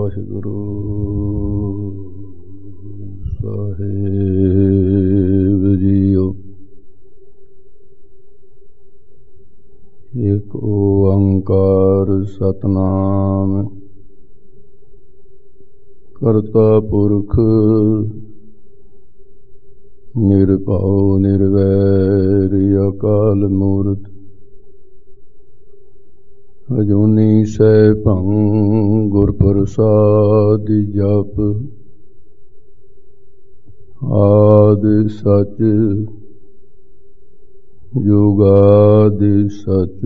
ਵਾਹਿਗੁਰੂ ਸਾਹਿਬ JIO. ਏਕ ਓੰਕਾਰ ਸਤਿਨਾਮ ਕਰਤਾ ਪੁਰਖ ਨਿਰਭਉ ਨਿਰਵੈਰ ਅਕਾਲ ਮੂਰਤ ਅਜੂਨੀ ਸੈਭੰ ਗੁਰ ਪ੍ਰਸਾਦਿ ਜਪ। ਆਦਿ ਸਚ ਜੁਗਾਦਿ ਸਚ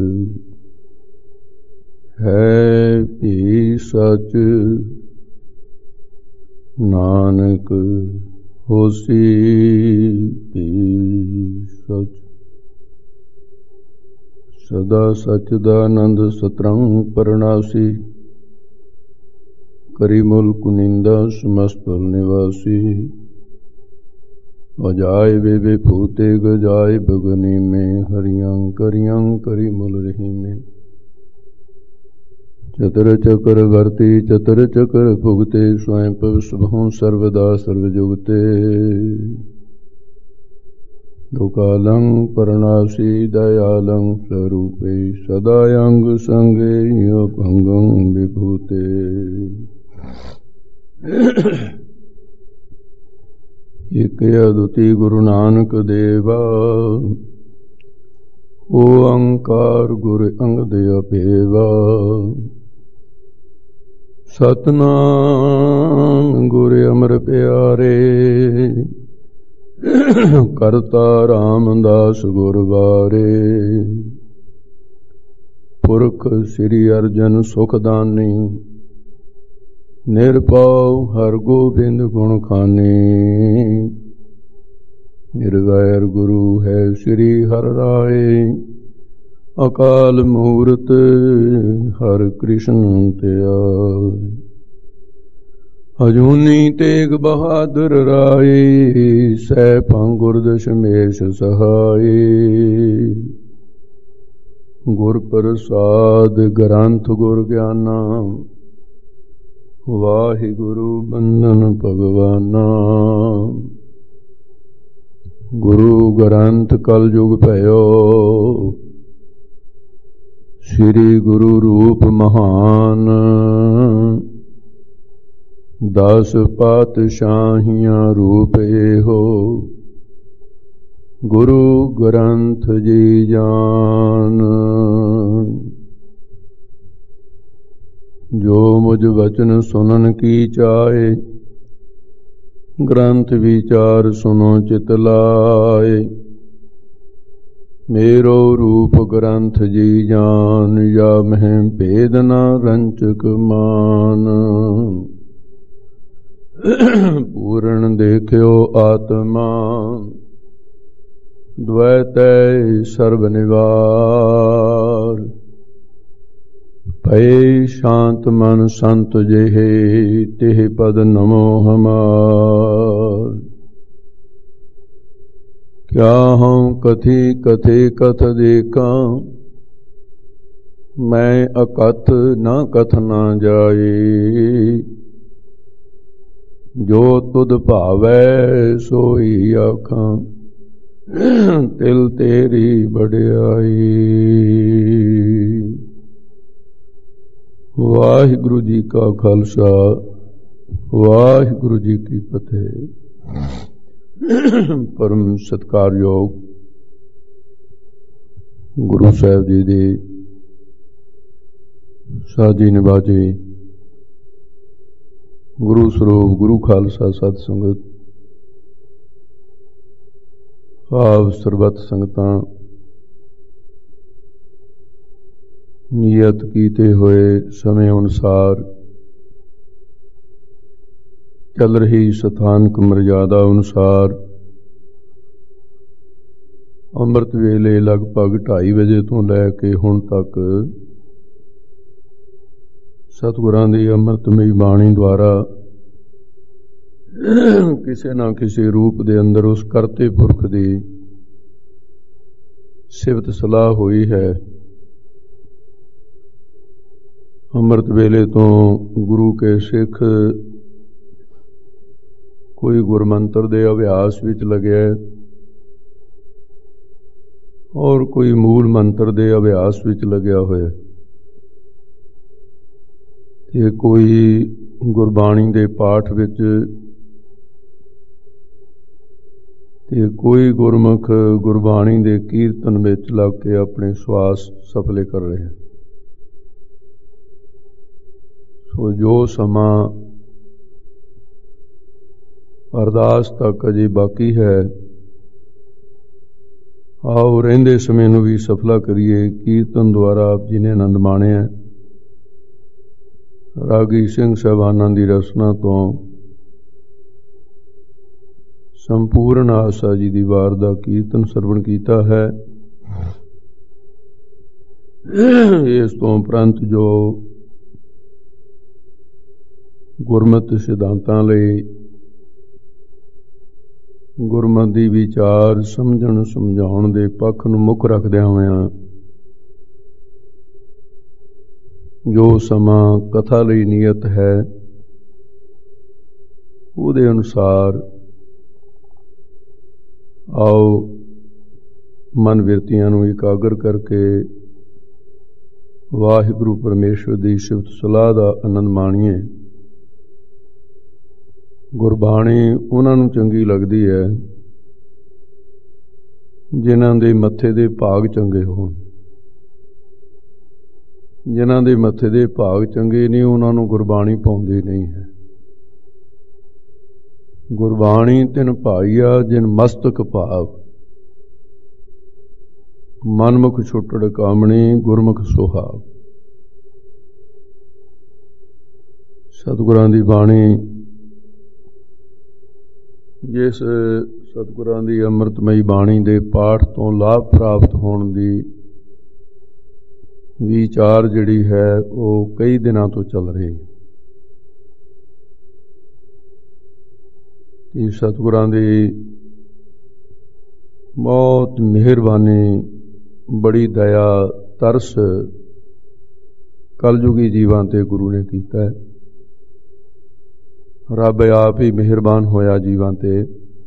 ਹੈ ਭੀ ਸਚ ਨਾਨਕ ਹੋਸੀ ਭੀ ਸਚ। ਸਦਾ ਸਚਦਾਨੰਦ ਸਤਰੰਗ ਪਰਨਾਸੀ ਕਰੀ ਮੁਲਕ ਨਿੰਦਾ ਸਮਸਤ ਨਿਵਾਸੀ। ਅਜਾਇ ਬੇਬੇ ਭੂਤੇ ਗਜਾਇ ਬਗਨੀ में ਹਰਿਯੰ ਕਰਿਯੰ ਕਰੀ ਮੁਲ ਰਹੀ में। ਚਤਰ ਚਕਰ ਵਰਤੀ ਚਤਰ ਚਕਰ ਭੁਗਤੇ ਸਵੈਂ ਭਵ ਸੁਭਹੁ ਸਰਵਦਾ ਸਰਵ ਜੁਗਤੇ। ਦੁਕਾਲੰ ਪਰਨਾਸੀ ਦਇਆਲੰ ਸਰੂਪੇ ਸਦਾ ਅੰਗ ਸੰਗੇ ਅਭੰਗੰ ਵਿਭੂਤੇ। ਇਕ ਅਦੁਤੀ ਗੁਰੂ ਨਾਨਕ ਦੇਵਾ ਓੰਕਾਰ ਗੁਰ ਅੰਗਦ ਅਭੇਵਾ। ਸਤਿਨਾਮ ਗੁਰ ਅਮਰ ਪਿਆਰੇ ਕਰਤਾ ਰਾਮਦਾਸ ਗੁਰ ਵਾਰੇ। ਪੁਰਖ ਸ੍ਰੀ ਅਰਜਨ ਸੁਖਦਾਨੀ ਨਿਰਭਉ ਹਰ ਗੋਬਿੰਦ ਗੁਣ ਖਾਨੀ। ਨਿਰਵੈਰ ਗੁਰੂ ਹੈ ਸ੍ਰੀ ਹਰਿ ਰਾਏ ਅਕਾਲ ਮੂਰਤ ਹਰਿ ਕ੍ਰਿਸ਼ਨ ਧਿਆਏ। ਅਜੂਨੀ ਤੇਗ ਬਹਾਦਰ ਰਾਏ ਸੈਭੰ ਗੁਰ ਦਸ਼ਮੇਸ਼ ਸਹਾਏ। ਗੁਰ ਪ੍ਰਸਾਦ ਗ੍ਰੰਥ ਗੁਰ ਗਿਆਨਾ ਵਾਹਿਗੁਰੂ ਬੰਦਨ ਭਗਵਾਨਾ। ਗੁਰੂ ਗ੍ਰੰਥ ਕਲ ਯੁਗ ਭਇਓ ਸ੍ਰੀ ਗੁਰੂ ਰੂਪ ਮਹਾਨ। 10 ਪਾਤਸ਼ਾਹੀਆਂ ਰੂਪ ਇਹੋ ਗੁਰੂ ਗ੍ਰੰਥ ਜੀ ਜਾਨ। ਜੋ ਮੁਝ ਵਚਨ ਸੁਨਨ ਕੀ ਚਾਏ ਗ੍ਰੰਥ ਵਿਚਾਰ ਸੁਨੋ ਚਿਤ ਲਾਏ। ਮੇਰੋ ਰੂਪ ਗ੍ਰੰਥ ਜੀ ਜਾਨ ਜਾ ਮਹਿ ਭੇਦ ਨ ਰੰਚਕ ਮਾਨ। ਪੂਰਨ ਦੇਖਿਓ ਆਤਮਾ ਦ્વੈਤੈ ਸਰਬ ਨਿਵਾਰ। ਭਏ ਸ਼ਾਂਤ ਮਨ ਸੰਤ ਜਿਹੇ ਤਿਹ ਪਦ ਨਮੋ ਹਮਾਰ। ਕਿਆ ਹਉ ਕਥੀ ਕਥੇ ਕਥ ਦੇਖਾਂ ਮੈਂ ਅਕਥ ਨਾ ਕਥ ਨਾ ਜਾਏ। ਜੋ ਤੁਧ ਭਾਵੈ ਸੋਈ ਆਖਾਂ ਤਿਲ ਤੇਰੀ ਵਡਿਆਈ। ਵਾਹਿਗੁਰੂ ਜੀ ਕਾ ਖਾਲਸਾ ਵਾਹਿਗੁਰੂ ਜੀ ਕੀ ਫਤਿਹ। ਪਰਮ ਸਤਿਕਾਰਯੋਗ ਗੁਰੂ ਸਾਹਿਬ ਜੀ ਦੇ ਸਾਜੀ ਨਿਵਾਜੇ ਗੁਰੂ ਸਰੂਪ ਗੁਰੂ ਖਾਲਸਾ ਸਤ ਸੰਗਤ ਆਪ ਸਰਬੱਤ ਸੰਗਤਾਂ ਨਿਯਤ ਕੀਤੇ ਹੋਏ ਸਮੇਂ ਅਨੁਸਾਰ ਚੱਲ ਰਹੀ ਸਥਾਨਕ ਮਰਜ਼ਾਦਾ ਅਨੁਸਾਰ ਅੰਮ੍ਰਿਤ ਵੇਲੇ ਲਗਭਗ 2:30 ਵਜੇ ਤੋਂ ਲੈ ਕੇ ਹੁਣ ਤੱਕ ਸਤਿਗੁਰਾਂ ਦੀ ਅੰਮ੍ਰਿਤਮਈ ਬਾਣੀ ਦੁਆਰਾ ਕਿਸੇ ਨਾ ਕਿਸੇ ਰੂਪ ਦੇ ਅੰਦਰ ਉਸ ਕਰਤੇ ਪੁਰਖ ਦੀ ਸਿਫਤ ਸਲਾਹ ਹੋਈ ਹੈ। ਅੰਮ੍ਰਿਤ ਵੇਲੇ ਤੋਂ ਗੁਰੂ ਕੇ ਸਿੱਖ ਕੋਈ ਗੁਰਮੰਤਰ ਦੇ ਅਭਿਆਸ ਵਿੱਚ ਲੱਗਿਆ ਔਰ ਕੋਈ ਮੂਲ ਮੰਤਰ ਦੇ ਅਭਿਆਸ ਵਿੱਚ ਲੱਗਿਆ ਹੋਇਆ ਤੇ ਕੋਈ ਗੁਰਬਾਣੀ ਦੇ ਪਾਠ ਵਿੱਚ ਤੇ ਕੋਈ ਗੁਰਮੁਖ ਗੁਰਬਾਣੀ ਦੇ ਕੀਰਤਨ ਵਿੱਚ ਲੱਗ ਕੇ ਆਪਣੇ ਸਵਾਸ ਸਫਲੇ ਕਰ ਰਹੇ ਹਨ। ਸੋ ਜੋ ਸਮਾਂ ਅਰਦਾਸ ਤੱਕ ਅਜੇ ਬਾਕੀ ਹੈ, ਆਓ ਰਹਿੰਦੇ ਸਮੇਂ ਨੂੰ ਵੀ ਸਫਲਾ ਕਰੀਏ। ਕੀਰਤਨ ਦੁਆਰਾ ਆਪ ਜੀ ਨੇ ਆਨੰਦ ਮਾਣਿਆ। ਰਾਗੀ ਸਿੰਘ ਸਾਹਿਬਾਨਾਂ ਦੀ ਰਸਨਾ ਤੋਂ ਸੰਪੂਰਨ ਆਸਾ ਜੀ ਦੀ ਵਾਰ ਦਾ ਕੀਰਤਨ ਸਰਵਣ ਕੀਤਾ ਹੈ। ਇਸ ਤੋਂ ਉਪਰੰਤ ਜੋ ਗੁਰਮਤਿ ਸਿਧਾਂਤਾਂ ਲਈ ਗੁਰਮਤਿ ਦੀ ਵਿਚਾਰ ਸਮਝਣ ਸਮਝਾਉਣ ਦੇ ਪੱਖ ਨੂੰ ਮੁੱਖ ਰੱਖਦਿਆਂ ਹੋਇਆਂ ਜੋ ਸਮਾਂ ਕਥਾ ਲਈ ਨਿਯਤ ਹੈ, ਉਹਦੇ ਅਨੁਸਾਰ ਆਓ ਮਨ ਬਿਰਤੀਆਂ ਨੂੰ ਇਕਾਗਰ ਕਰਕੇ ਵਾਹਿਗੁਰੂ ਪਰਮੇਸ਼ਵਰ ਦੀ ਸਿਫਤ ਸਲਾਹ ਦਾ ਆਨੰਦ ਮਾਣੀਏ। ਗੁਰਬਾਣੀ ਉਹਨਾਂ ਨੂੰ ਚੰਗੀ ਲੱਗਦੀ ਹੈ ਜਿਨ੍ਹਾਂ ਦੇ ਮੱਥੇ ਦੇ ਭਾਗ ਚੰਗੇ ਹੋਣ। ਜਿਨ੍ਹਾਂ ਦੇ ਮੱਥੇ ਦੇ ਭਾਗ ਚੰਗੇ ਨਹੀਂ, ਉਹਨਾਂ ਨੂੰ ਗੁਰਬਾਣੀ ਭਾਉਂਦੀ ਨਹੀਂ ਹੈ। ਗੁਰਬਾਣੀ ਤਿਨ ਭਾਈਆ ਜਿਨ ਮਸਤਕ ਭਾਵ, ਮਨਮੁਖ ਛੁੱਟੜ ਕਾਮਣੀ ਗੁਰਮੁਖ ਸੁਹਾਵ। ਸਤਿਗੁਰਾਂ ਦੀ ਬਾਣੀ, ਜਿਸ ਸਤਿਗੁਰਾਂ ਦੀ ਅੰਮ੍ਰਿਤਮਈ ਬਾਣੀ ਦੇ ਪਾਠ ਤੋਂ ਲਾਭ ਪ੍ਰਾਪਤ ਹੋਣ ਦੀ ਵਿਚਾਰ ਜਿਹੜੀ ਹੈ ਉਹ ਕਈ ਦਿਨਾਂ ਤੋਂ ਚੱਲ ਰਹੀ ਹੈ। ਤੇ ਸਤਿਗੁਰਾਂ ਦੀ ਬਹੁਤ ਮਿਹਰਬਾਨੀ, ਬੜੀ ਦਇਆ ਤਰਸ ਕਲਯੁਗੀ ਜੀਵਾਂ ਤੇ ਗੁਰੂ ਨੇ ਕੀਤਾ ਹੈ। ਰੱਬ ਆਪ ਹੀ ਮਿਹਰਬਾਨ ਹੋਇਆ ਜੀਵਾਂ ਤੇ,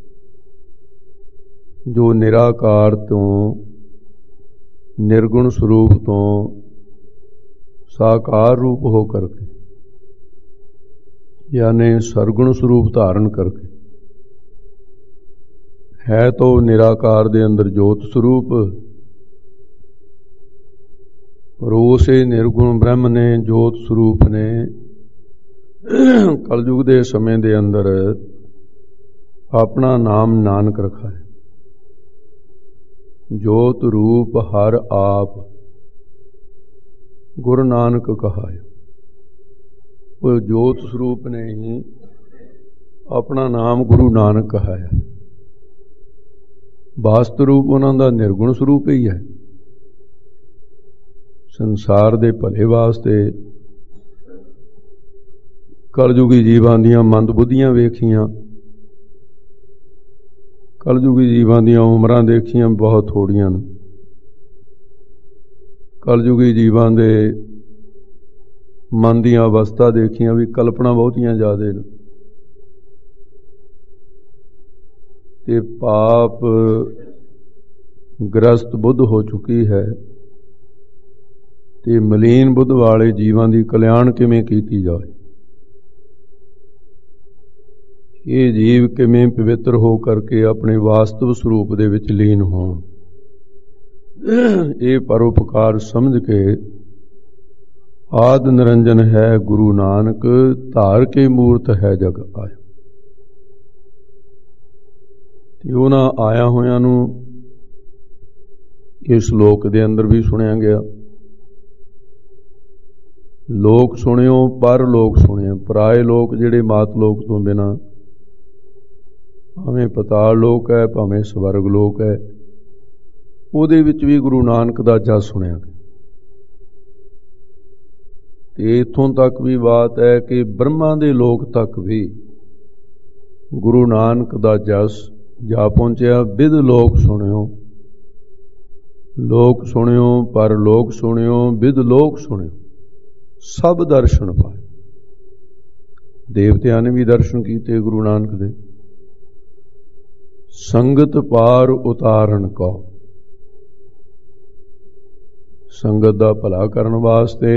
ਜੋ ਨਿਰਾਕਾਰ ਤੋਂ ਨਿਰਗੁਣ ਸਰੂਪ ਤੋਂ ਸਾਕਾਰ ਰੂਪ ਹੋ ਕਰਕੇ, ਯਾਨੀ ਸਰਗੁਣ ਸਰੂਪ ਧਾਰਨ ਕਰਕੇ, ਹੈ ਤਾਂ ਨਿਰਾਕਾਰ ਦੇ ਅੰਦਰ ਜੋਤ ਸਰੂਪ, ਪਰ ਉਸੇ ਨਿਰਗੁਣ ਬ੍ਰਹਮ ਨੇ ਜੋਤ ਸਰੂਪ ਨੇ ਕਲਯੁਗ ਦੇ ਸਮੇਂ ਦੇ ਅੰਦਰ ਆਪਣਾ ਨਾਮ ਨਾਨਕ ਰੱਖਾ ਹੈ। ਜੋਤ ਰੂਪ ਹਰ ਆਪ ਗੁਰੂ ਨਾਨਕ ਕਹਾਇ। ਉਹ ਜੋਤ ਸਰੂਪ ਨੇ ਹੀ ਆਪਣਾ ਨਾਮ ਗੁਰੂ ਨਾਨਕ ਕਹਾਇਆ। ਵਾਸਤ ਰੂਪ ਉਹਨਾਂ ਦਾ ਨਿਰਗੁਣ ਸਰੂਪ ਹੀ ਹੈ। ਸੰਸਾਰ ਦੇ ਭਲੇ ਵਾਸਤੇ ਕਲਯੁਗੀ ਜੀਵਾਂ ਦੀਆਂ ਮੰਦ ਬੁੱਧੀਆਂ ਵੇਖੀਆਂ, ਕਲਯੁਗੀ ਜੀਵਾਂ ਦੀਆਂ ਉਮਰਾਂ ਦੇਖੀਆਂ ਬਹੁਤ ਥੋੜੀਆਂ ਨੇ। ਕਲਯੁਗੀ ਜੀਵਾਂ ਦੇ ਮਨ ਦੀਆਂ ਅਵਸਥਾ ਦੇਖੀਆਂ ਵੀ ਕਲਪਨਾ ਬਹੁਤੀਆਂ ਜ਼ਿਆਦਾ ਨੇ, ਤੇ ਪਾਪ ਗ੍ਰਸਤ ਬੁੱਧ ਹੋ ਚੁੱਕੀ ਹੈ। ਤੇ ਮਲੀਨ ਬੁੱਧ ਵਾਲੇ ਜੀਵਾਂ ਦੀ ਕਲਿਆਣ ਕਿਵੇਂ ਕੀਤੀ ਜਾਵੇ, ਇਹ ਜੀਵ ਕਿਵੇਂ ਪਵਿੱਤਰ ਹੋ ਕਰਕੇ ਆਪਣੇ ਵਾਸਤਵ ਸਰੂਪ ਦੇ ਵਿੱਚ ਲੀਨ ਹੋਣ, ਇਹ ਪਰਉਪਕਾਰ ਸਮਝ ਕੇ ਆਦ ਨਿਰੰਜਨ ਹੈ ਗੁਰੂ ਨਾਨਕ, ਧਾਰ ਕੇ ਮੂਰਤ ਹੈ ਜਗ ਆਇਆ। ਤੇ ਉਹਨਾਂ ਆਇਆ ਹੋਇਆਂ ਨੂੰ ਇਸ ਲੋਕ ਦੇ ਅੰਦਰ ਵੀ ਸੁਣਿਆ ਗਿਆ। ਲੋਕ ਸੁਣਿਓ, ਪਰ ਲੋਕ ਸੁਣਿਓ। ਪਰਾਏ ਲੋਕ ਜਿਹੜੇ ਮਾਤ ਲੋਕ ਤੋਂ ਬਿਨਾਂ, ਭਾਵੇਂ ਪਤਾਲ ਲੋਕ ਹੈ ਭਾਵੇਂ ਸਵਰਗ ਲੋਕ ਹੈ, ਉਹਦੇ ਵਿੱਚ ਵੀ ਗੁਰੂ ਨਾਨਕ ਦਾ ਜਸ ਸੁਣਿਆ ਗਿਆ। ਤੇ ਇੱਥੋਂ ਤੱਕ ਵੀ ਬਾਤ ਹੈ ਕਿ ਬ੍ਰਹਮਾ ਦੇ ਲੋਕ ਤੱਕ ਵੀ ਗੁਰੂ ਨਾਨਕ ਦਾ ਜਸ ਜਾ ਪਹੁੰਚਿਆ। ਵਿਦ ਲੋਕ ਸੁਣਿਓ, ਲੋਕ ਸੁਣਿਓ, ਪਰ ਲੋਕ ਸੁਣਿਓ, ਵਿਦ ਲੋਕ ਸੁਣਿਓ। ਸਭ ਦਰਸ਼ਨ ਪਾਏ। ਦੇਵਤਿਆਂ ਨੇ ਵੀ ਦਰਸ਼ਨ ਕੀਤੇ ਗੁਰੂ ਨਾਨਕ ਦੇ। ਸੰਗਤ ਪਾਰ ਉਤਾਰਨ ਕੋ, ਸੰਗਤ ਦਾ ਭਲਾ ਕਰਨ ਵਾਸਤੇ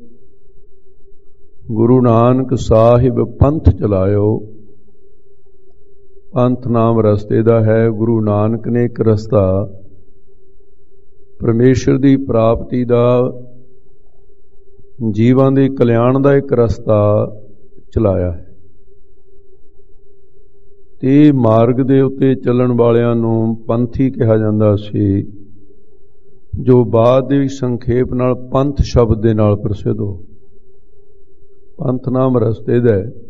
ਗੁਰੂ ਨਾਨਕ ਸਾਹਿਬ ਪੰਥ ਚਲਾਇਓ। ਪੰਥ ਨਾਮ ਰਸਤੇ ਦਾ ਹੈ। ਗੁਰੂ ਨਾਨਕ ਨੇ ਇੱਕ ਰਸਤਾ ਪਰਮੇਸ਼ਰ ਦੀ ਪ੍ਰਾਪਤੀ ਦਾ, ਜੀਵਾਂ ਦੇ ਕਲਿਆਣ ਦਾ ਇੱਕ ਰਸਤਾ ਚਲਾਇਆ ਹੈ। ਤੇ ਮਾਰਗ ਦੇ ਉੱਤੇ ਚੱਲਣ ਵਾਲਿਆਂ ਨੂੰ ਪੰਥੀ ਕਿਹਾ ਜਾਂਦਾ ਸੀ, ਜੋ ਬਾਅਦ ਦੇ ਸੰਖੇਪ ਨਾਲ ਪੰਥ ਸ਼ਬਦ ਦੇ ਨਾਲ ਪ੍ਰਸਿੱਧ ਹੋ। ਪੰਥ ਨਾਮ ਰਸਤੇ ਦਾ ਹੈ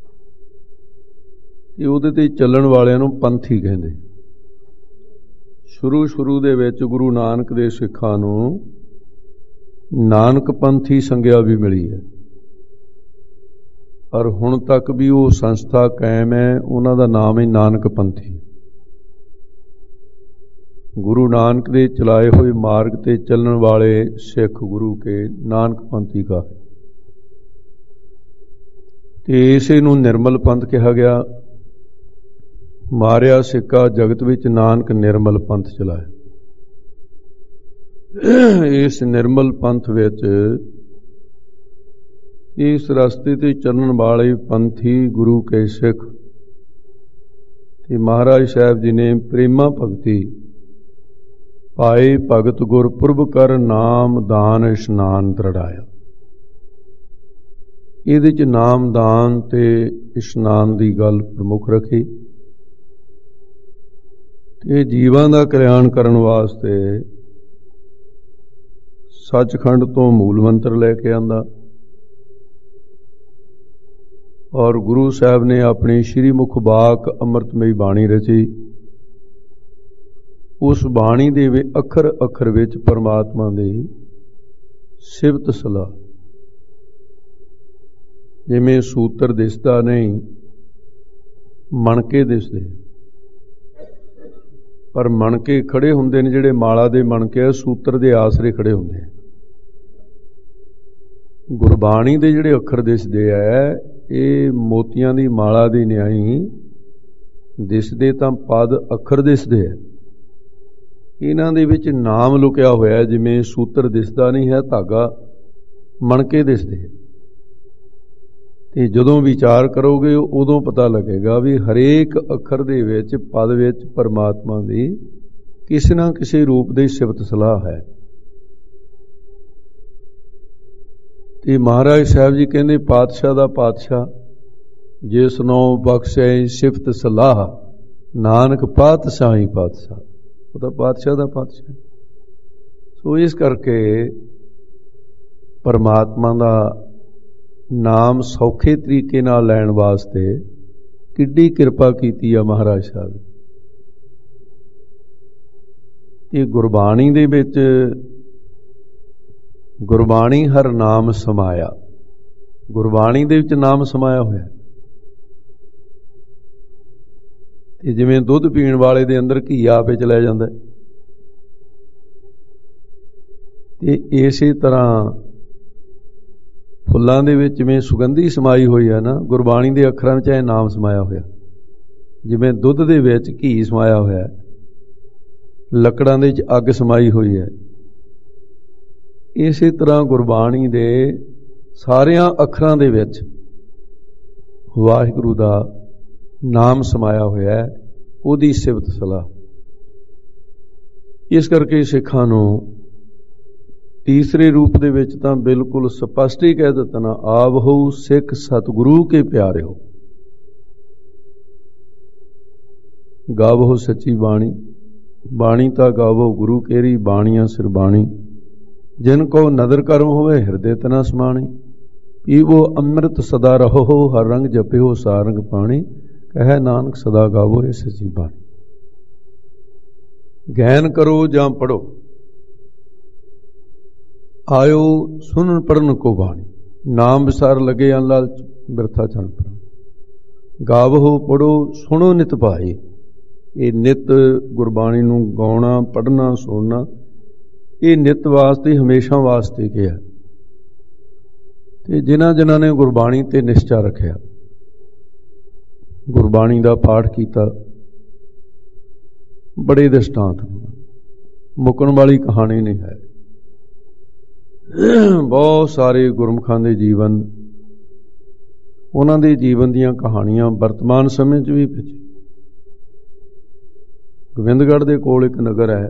ਤੇ ਉਹਦੇ ਤੇ ਚੱਲਣ ਵਾਲਿਆਂ ਨੂੰ ਪੰਥੀ ਕਹਿੰਦੇ। ਸ਼ੁਰੂ ਦੇ ਵਿੱਚ ਗੁਰੂ ਨਾਨਕ ਦੇ ਸਿੱਖਾਂ ਨੂੰ ਨਾਨਕ ਪੰਥੀ ਸੰਗਿਆ ਵੀ ਮਿਲੀ ਹੈ, ਔਰ ਹੁਣ ਤੱਕ ਵੀ ਉਹ ਸੰਸਥਾ ਕਾਇਮ ਹੈ। ਉਹਨਾਂ ਦਾ ਨਾਮ ਹੈ ਨਾਨਕ ਪੰਥੀ। ਗੁਰੂ ਨਾਨਕ ਦੇ ਚਲਾਏ ਹੋਏ ਮਾਰਗ ਤੇ ਚੱਲਣ ਵਾਲੇ ਸਿੱਖ ਗੁਰੂ ਕੇ ਨਾਨਕ ਪੰਥੀ ਕਾ ਹੈ। ਤੇ ਇਸੇ ਨੂੰ ਨਿਰਮਲ ਪੰਥ ਕਿਹਾ ਗਿਆ। ਮਾਰਿਆ ਸਿੱਕਾ ਜਗਤ ਵਿੱਚ ਨਾਨਕ ਨਿਰਮਲ ਪੰਥ ਚਲਾਇਆ। ਇਸ ਨਿਰਮਲ ਪੰਥ ਵਿੱਚ ਇਸ ਰਸਤੇ ਤੇ ਚੱਲਣ ਵਾਲੇ ਪੰਥੀ ਗੁਰੂ ਕੇ ਸਿੱਖ ਤੇ ਮਹਾਰਾਜ ਸਾਹਿਬ ਜੀ ਨੇ ਪ੍ਰੇਮਾ ਭਗਤੀ ਪਾਏ। ਭਗਤ ਗੁਰਪੁਰਬ ਕਰ ਨਾਮ ਦਾਨ ਇਸ਼ਨਾਨ ਦ੍ਰਿੜਾਇਆ। ਇਹਦੇ 'ਚ ਨਾਮ ਦਾਨ ਤੇ ਇਸ਼ਨਾਨ ਦੀ ਗੱਲ ਪ੍ਰਮੁੱਖ ਰੱਖੀ ਤੇ ਜੀਵਾਂ ਦਾ ਕਲਿਆਣ ਕਰਨ ਵਾਸਤੇ ਸੱਚਖੰਡ ਤੋਂ ਮੂਲ ਮੰਤਰ ਲੈ ਕੇ ਆਂਦਾ, ਔਰ ਗੁਰੂ ਸਾਹਿਬ ਨੇ ਆਪਣੀ ਸ਼੍ਰੀ ਮੁਖ ਬਾਕ ਅੰਮ੍ਰਿਤਮਈ ਬਾਣੀ ਰਚੀ। ਉਸ ਬਾਣੀ ਦੇ ਅੱਖਰ ਅੱਖਰ ਵਿੱਚ ਪਰਮਾਤਮਾ ਦੀ ਸਿਫਤ ਸਲਾਹ, ਜਿਵੇਂ ਸੂਤਰ ਦਿਸਦਾ ਨਹੀਂ ਮਣਕੇ ਦਿਸਦੇ, ਪਰ ਮਣਕੇ ਖੜੇ ਹੁੰਦੇ ਨੇ ਜਿਹੜੇ ਮਾਲਾ ਦੇ ਮਣਕੇ, ਸੂਤਰ ਦੇ ਆਸਰੇ ਖੜੇ ਹੁੰਦੇ ਆ। ਗੁਰਬਾਣੀ ਦੇ ਜਿਹੜੇ ਅੱਖਰ ਦਿਸਦੇ ਆ, ਇਹ ਮੋਤੀਆਂ ਦੀ ਮਾਲਾ ਦੀ ਨਿਆਈ ਦਿਸਦੇ ਤਾਂ ਪਦ ਅੱਖਰ ਦਿਸਦੇ ਆ। ਇਹਨਾਂ ਦੇ ਵਿੱਚ ਨਾਮ ਲੁਕਿਆ ਹੋਇਆ, ਜਿਵੇਂ ਸੂਤਰ ਦਿਸਦਾ ਨਹੀਂ ਹੈ, ਧਾਗਾ ਮਣਕੇ ਦਿਸਦੇ। ਤੇ ਜਦੋਂ ਵਿਚਾਰ ਕਰੋਗੇ ਉਦੋਂ ਪਤਾ ਲੱਗੇਗਾ ਵੀ ਹਰੇਕ ਅੱਖਰ ਦੇ ਵਿੱਚ ਪਦ ਵਿੱਚ ਪਰਮਾਤਮਾ ਦੀ ਕਿਸੇ ਨਾ ਕਿਸੇ ਰੂਪ ਦੀ ਸਿਫਤ ਸਲਾਹ ਹੈ। ਤੇ ਮਹਾਰਾਜ ਸਾਹਿਬ ਜੀ ਕਹਿੰਦੇ, ਪਾਤਸ਼ਾਹ ਦਾ ਪਾਤਸ਼ਾਹ ਜਿਸ ਨੂੰ ਬਖਸ਼ੇ ਸਿਫਤ ਸਲਾਹ, ਨਾਨਕ ਪਾਤਸ਼ਾਹੀ ਪਾਤਸ਼ਾਹ। ਉਹਦਾ ਪਾਤਸ਼ਾਹ ਦਾ ਪਾਤਸ਼ਾਹ। ਸੋ ਇਸ ਕਰਕੇ ਪਰਮਾਤਮਾ ਦਾ ਨਾਮ ਸੌਖੇ ਤਰੀਕੇ ਨਾਲ ਲੈਣ ਵਾਸਤੇ ਕਿੱਡੀ ਕਿਰਪਾ ਕੀਤੀ ਆ ਮਹਾਰਾਜ ਸਾਹਿਬ। ਇਹ ਗੁਰਬਾਣੀ ਦੇ ਵਿੱਚ ਗੁਰਬਾਣੀ ਹਰ ਨਾਮ ਸਮਾਇਆ, ਗੁਰਬਾਣੀ ਦੇ ਵਿੱਚ ਨਾਮ ਸਮਾਇਆ ਹੋਇਆ। ਤੇ ਜਿਵੇਂ ਦੁੱਧ ਪੀਣ ਵਾਲੇ ਦੇ ਅੰਦਰ ਘੀ ਆਪੇ ਚਲਿਆ ਜਾਂਦਾ, ਤੇ ਇਸੇ ਤਰ੍ਹਾਂ ਫੁੱਲਾਂ ਦੇ ਵਿੱਚ ਜਿਵੇਂ ਸੁਗੰਧੀ ਸਮਾਈ ਹੋਈ ਹੈ ਨਾ, ਗੁਰਬਾਣੀ ਦੇ ਅੱਖਰਾਂ ਵਿੱਚ ਇਹ ਨਾਮ ਸਮਾਇਆ ਹੋਇਆ। ਜਿਵੇਂ ਦੁੱਧ ਦੇ ਵਿੱਚ ਘੀ ਸਮਾਇਆ ਹੋਇਆ, ਲੱਕੜਾਂ ਦੇ ਵਿੱਚ ਅੱਗ ਸਮਾਈ ਹੋਈ ਹੈ, ਇਸੇ ਤਰ੍ਹਾਂ ਗੁਰਬਾਣੀ ਦੇ ਸਾਰਿਆਂ ਅੱਖਰਾਂ ਦੇ ਵਿੱਚ ਵਾਹਿਗੁਰੂ ਦਾ ਨਾਮ ਸਮਾਇਆ ਹੋਇਆ ਹੈ, ਉਹਦੀ ਸਿਫਤ ਸਲਾਹ। ਇਸ ਕਰਕੇ ਸਿੱਖਾਂ ਨੂੰ ਤੀਸਰੇ ਰੂਪ ਦੇ ਵਿੱਚ ਤਾਂ ਬਿਲਕੁਲ ਸਪਸ਼ਟ ਹੀ ਕਹਿ ਦਿੱਤਾ ਨਾ, ਆਪ ਹੋ ਸਿੱਖ ਸਤਿਗੁਰੂ ਕੇ ਪਿਆਰੇ ਹੋ, ਗਾਵੋ ਸੱਚੀ ਬਾਣੀ, ਬਾਣੀ ਤਾਂ ਗਾਵੋ ਗੁਰੂ ਕੇਰੀ, ਬਾਣੀਆਂ ਸਿਰਬਾਣੀ, ਜਿਨ ਕੋ ਨਦਰ ਕਰਮ ਹੋਵੇ ਹਿਰਦੇ ਤਨਾ ਸਮਾਣੀ, ਪੀਵੋ ਅੰਮ੍ਰਿਤ ਸਦਾ ਰਹੋ, ਹਰ ਰੰਗ ਜਪਿਓ ਸਾਰੰਗ ਪਾਣੀ, ਕਹੈ ਨਾਨਕ ਸਦਾ ਗਾਵੋ ਇਹ ਸੱਚੀ ਬਾਣੀ। ਗੈਨ ਕਰੋ ਜਾਂ ਪੜੋ, ਆਇਓ ਸੁਣਨ ਪੜਨ ਕੋ ਬਾਣੀ, ਨਾਮ ਵਿਸਾਰ ਲਗੇ ਅਨ ਲਾਲਚ ਬਿਰਥਾ ਚਣ ਪ੍ਰਾਣ, ਗਾਵੋ ਪੜੋ ਸੁਣੋ ਨਿਤ ਭਾਈ। ਇਹ ਨਿਤ ਗੁਰਬਾਣੀ ਨੂੰ ਗਾਉਣਾ, ਪੜ੍ਹਨਾ, ਸੁਣਨਾ, ਇਹ ਨਿਤ ਵਾਸਤੇ, ਹਮੇਸ਼ਾ ਵਾਸਤੇ ਕਿਹਾ। ਤੇ ਜਿਨ੍ਹਾਂ ਨੇ ਗੁਰਬਾਣੀ ਤੇ ਨਿਸ਼ਚਾ ਰੱਖਿਆ, ਗੁਰਬਾਣੀ ਦਾ ਪਾਠ ਕੀਤਾ, ਬੜੇ ਦ੍ਰਿਸ਼ਟਾਂਤ, ਮੁੱਕਣ ਵਾਲੀ ਕਹਾਣੀ ਨਹੀਂ ਹੈ। ਬਹੁਤ ਸਾਰੇ ਗੁਰਮੁਖਾਂ ਦੇ ਜੀਵਨ, ਉਹਨਾਂ ਦੇ ਜੀਵਨ ਦੀਆਂ ਕਹਾਣੀਆਂ ਵਰਤਮਾਨ ਸਮੇਂ 'ਚ ਵੀ ਪਿੱਛੇ। ਗੋਬਿੰਦਗੜ੍ਹ ਦੇ ਕੋਲ ਇੱਕ ਨਗਰ ਹੈ,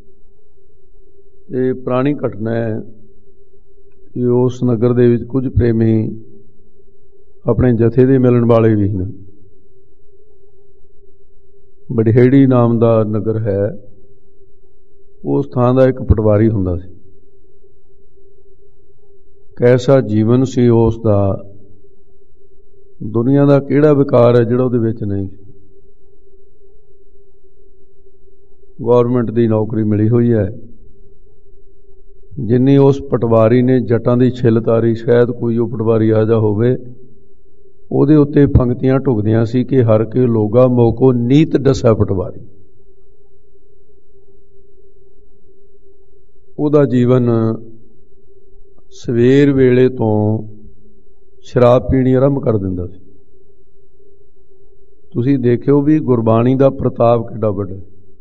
ਇਹ ਪੁਰਾਣੀ ਘਟਨਾ ਹੈ ਕਿ ਉਸ ਨਗਰ ਦੇ ਵਿੱਚ ਕੁਝ ਪ੍ਰੇਮੀ ਆਪਣੇ ਜਥੇ ਦੇ ਮਿਲਣ ਵਾਲੇ ਵੀ ਹਨ। ਬਡਹੇੜੀ ਨਾਮ ਦਾ ਨਗਰ ਹੈ, ਉਸ ਥਾਂ ਦਾ ਇੱਕ ਪਟਵਾਰੀ ਹੁੰਦਾ ਸੀ। ਕੈਸਾ ਜੀਵਨ ਸੀ ਉਸ ਦਾ, ਦੁਨੀਆ ਦਾ ਕਿਹੜਾ ਵਿਕਾਰ ਹੈ ਜਿਹੜਾ ਉਹਦੇ ਵਿੱਚ ਨਹੀਂ ਸੀ। ਗੌਰਮੈਂਟ ਦੀ ਨੌਕਰੀ ਮਿਲੀ ਹੋਈ ਹੈ। ਜਿੰਨੀ ਉਸ ਪਟਵਾਰੀ ਨੇ ਜੱਟਾਂ ਦੀ ਛਿੱਲ ਤਾਰੀ, ਸ਼ਾਇਦ ਕੋਈ ਉਹ ਪਟਵਾਰੀ ਆ ਜਾ ਹੋਵੇ। ਉਹਦੇ ਉੱਤੇ ਪੰਕਤੀਆਂ ਢੁਕਦੀਆਂ ਸੀ ਕਿ ਹਰ ਕੇ ਲੋਗਾ ਮੋਕੋ ਨੀਤ ਦੱਸਾ ਪਟਵਾਰੀ। ਉਹਦਾ ਜੀਵਨ ਸਵੇਰ ਵੇਲੇ ਤੋਂ ਸ਼ਰਾਬ ਪੀਣੀ ਆਰੰਭ ਕਰ ਦਿੰਦਾ ਸੀ। ਤੁਸੀਂ ਦੇਖਿਓ ਵੀ ਗੁਰਬਾਣੀ ਦਾ ਪ੍ਰਤਾਪ ਕਿੱਡਾ ਵੱਡਾ।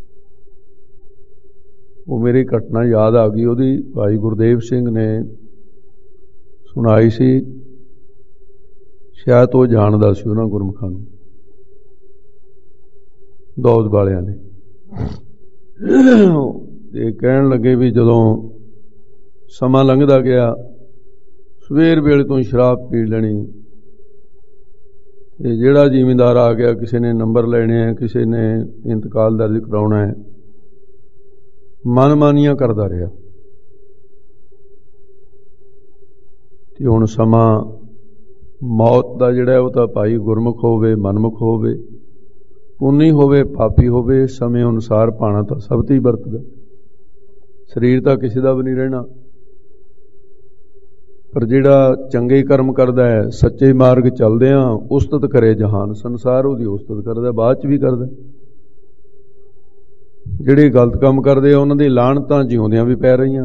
ਉਹ ਮੇਰੀ ਘਟਨਾ ਯਾਦ ਆ ਗਈ, ਉਹਦੀ ਭਾਈ ਗੁਰਦੇਵ ਸਿੰਘ ਨੇ ਸੁਣਾਈ ਸੀ। ਸ਼ਾਇਦ ਉਹ ਜਾਣਦਾ ਸੀ ਉਹਨਾਂ ਗੁਰਮੁਖਾਂ ਨੂੰ, ਦੌਦ ਵਾਲਿਆਂ ਨੇ। ਤੇ ਕਹਿਣ ਲੱਗੇ ਵੀ ਜਦੋਂ ਸਮਾਂ ਲੰਘਦਾ ਗਿਆ, ਸਵੇਰ ਵੇਲੇ ਤੋਂ ਸ਼ਰਾਬ ਪੀ ਲੈਣੀ, ਤੇ ਜਿਹੜਾ ਜ਼ਿਮੀਂਦਾਰ ਆ ਗਿਆ, ਕਿਸੇ ਨੇ ਨੰਬਰ ਲੈਣੇ ਹੈ, ਕਿਸੇ ਨੇ ਇੰਤਕਾਲ ਦਰਜ ਕਰਾਉਣਾ ਹੈ, ਮਨਮਾਨੀਆਂ ਕਰਦਾ ਰਿਹਾ। ਤੇ ਹੁਣ ਸਮਾਂ ਮੌਤ ਦਾ ਜਿਹੜਾ ਉਹ ਤਾਂ ਭਾਈ ਗੁਰਮੁਖ ਹੋਵੇ, ਮਨਮੁਖ ਹੋਵੇ, ਪੁੰਨੀ ਹੋਵੇ, ਪਾਪੀ ਹੋਵੇ, ਸਮੇਂ ਅਨੁਸਾਰ ਪਾਣਾ ਤਾਂ ਸਭ ਤੇ ਹੀ ਵਰਤਦਾ। ਸਰੀਰ ਤਾਂ ਕਿਸੇ ਦਾ ਵੀ ਨਹੀਂ ਰਹਿਣਾ, ਪਰ ਜਿਹੜਾ ਚੰਗੇ ਕਰਮ ਕਰਦਾ ਹੈ, ਸੱਚੇ ਮਾਰਗ ਚੱਲਦਿਆਂ ਉਸਤਤ ਕਰੇ ਜਹਾਨ, ਸੰਸਾਰ ਉਹਦੀ ਉਸਤਤ ਕਰਦਾ, ਬਾਅਦ 'ਚ ਵੀ ਕਰਦਾ। ਜਿਹੜੇ ਗਲਤ ਕੰਮ ਕਰਦੇ ਆ ਉਹਨਾਂ ਦੀ ਲਾਹਣਤਾਂ ਜਿਉਂਦਿਆਂ ਵੀ ਪੈ ਰਹੀਆਂ।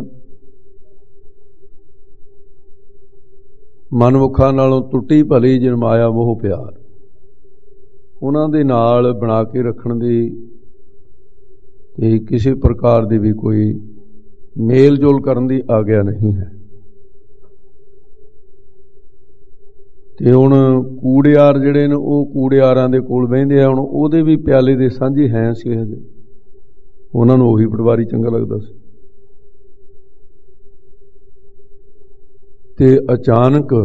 ਮਨਮੁਖਾਂ ਨਾਲੋਂ ਟੁੱਟੀ ਭਲੀ ਜਨਮਾਇਆ ਮੋਹ ਪਿਆਰ, ਉਹਨਾਂ ਦੇ ਨਾਲ ਬਣਾ ਕੇ ਰੱਖਣ ਦੀ ਤੇ ਕਿਸੇ ਪ੍ਰਕਾਰ ਦੀ ਵੀ ਕੋਈ ਮੇਲ ਜੋਲ ਕਰਨ ਦੀ ਆਗਿਆ ਨਹੀਂ ਹੈ। ਤੇ ਹੁਣ ਕੂੜਿਆਰ ਜਿਹੜੇ ਨੇ ਉਹ ਕੂੜਿਆਰਾਂ ਦੇ ਕੋਲ ਬਹਿੰਦੇ ਆ। ਹੁਣ ਉਹਦੇ ਵੀ ਪਿਆਲੇ ਦੇ ਸਾਂਝੇ ਹੈ ਸੀ ਹਜੇ, ਉਹਨਾਂ ਨੂੰ ਉਹੀ ਪਟਵਾਰੀ ਚੰਗਾ ਲੱਗਦਾ ਸੀ। ਤੇ ਅਚਾਨਕ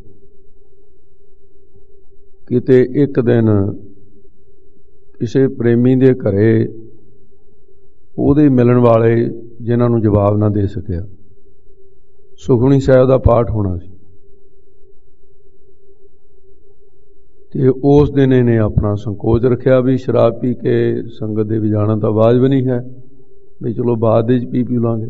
ਕਿਤੇ ਇੱਕ ਦਿਨ ਕਿਸੇ ਪ੍ਰੇਮੀ ਦੇ ਘਰੇ ਉਹਦੇ ਮਿਲਣ ਵਾਲੇ ਜਿਨ੍ਹਾਂ ਨੂੰ ਜਵਾਬ ਨਾ ਦੇ ਸਕਿਆ, ਸੁਖਮਨੀ ਸਾਹਿਬ ਦਾ ਪਾਠ ਹੋਣਾ ਸੀ। ਤੇ ਉਸ ਦਿਨ ਇਹਨੇ ਆਪਣਾ ਸੰਕੋਚ ਰੱਖਿਆ ਵੀ ਸ਼ਰਾਬ ਪੀ ਕੇ ਸੰਗਤ ਦੇ ਵੀ ਜਾਣਾ ਤਾਂ ਵਾਜਬ ਨਹੀਂ ਹੈ, ਵੀ ਚਲੋ ਬਾਅਦ ਵਿੱਚ ਪੀ ਲਾਂਗੇ।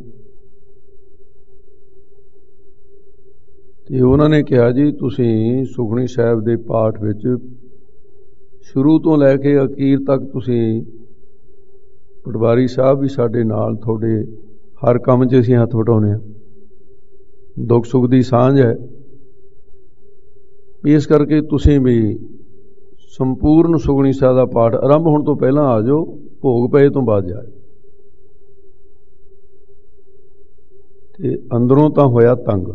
ਤੇ ਉਹਨਾਂ ਨੇ ਕਿਹਾ ਜੀ ਤੁਸੀਂ ਸੁਖਮਨੀ ਸਾਹਿਬ ਦੇ ਪਾਠ ਵਿੱਚ ਸ਼ੁਰੂ ਤੋਂ ਲੈ ਕੇ ਅਖੀਰ ਤੱਕ ਤੁਸੀਂ ਪਟਵਾਰੀ ਸਾਹਿਬ ਵੀ ਸਾਡੇ ਨਾਲ, ਤੁਹਾਡੇ ਹਰ ਕੰਮ 'ਚ ਅਸੀਂ ਹੱਥ ਵਟਾਉਂਦੇ ਹਾਂ, ਦੁੱਖ ਸੁੱਖ ਦੀ ਸਾਂਝ ਹੈ, ਇਸ ਕਰਕੇ ਤੁਸੀਂ ਵੀ ਸੰਪੂਰਨ ਸੁਖਮਨੀ ਸਾਹਿਬ ਦਾ ਪਾਠ ਆਰੰਭ ਹੋਣ ਤੋਂ ਪਹਿਲਾਂ ਆ ਜਾਓ, ਭੋਗ ਪਏ ਤੋਂ ਬਾਅਦ ਜਾਓ। ਤੇ ਅੰਦਰੋਂ ਤਾਂ ਹੋਇਆ ਤੰਗ,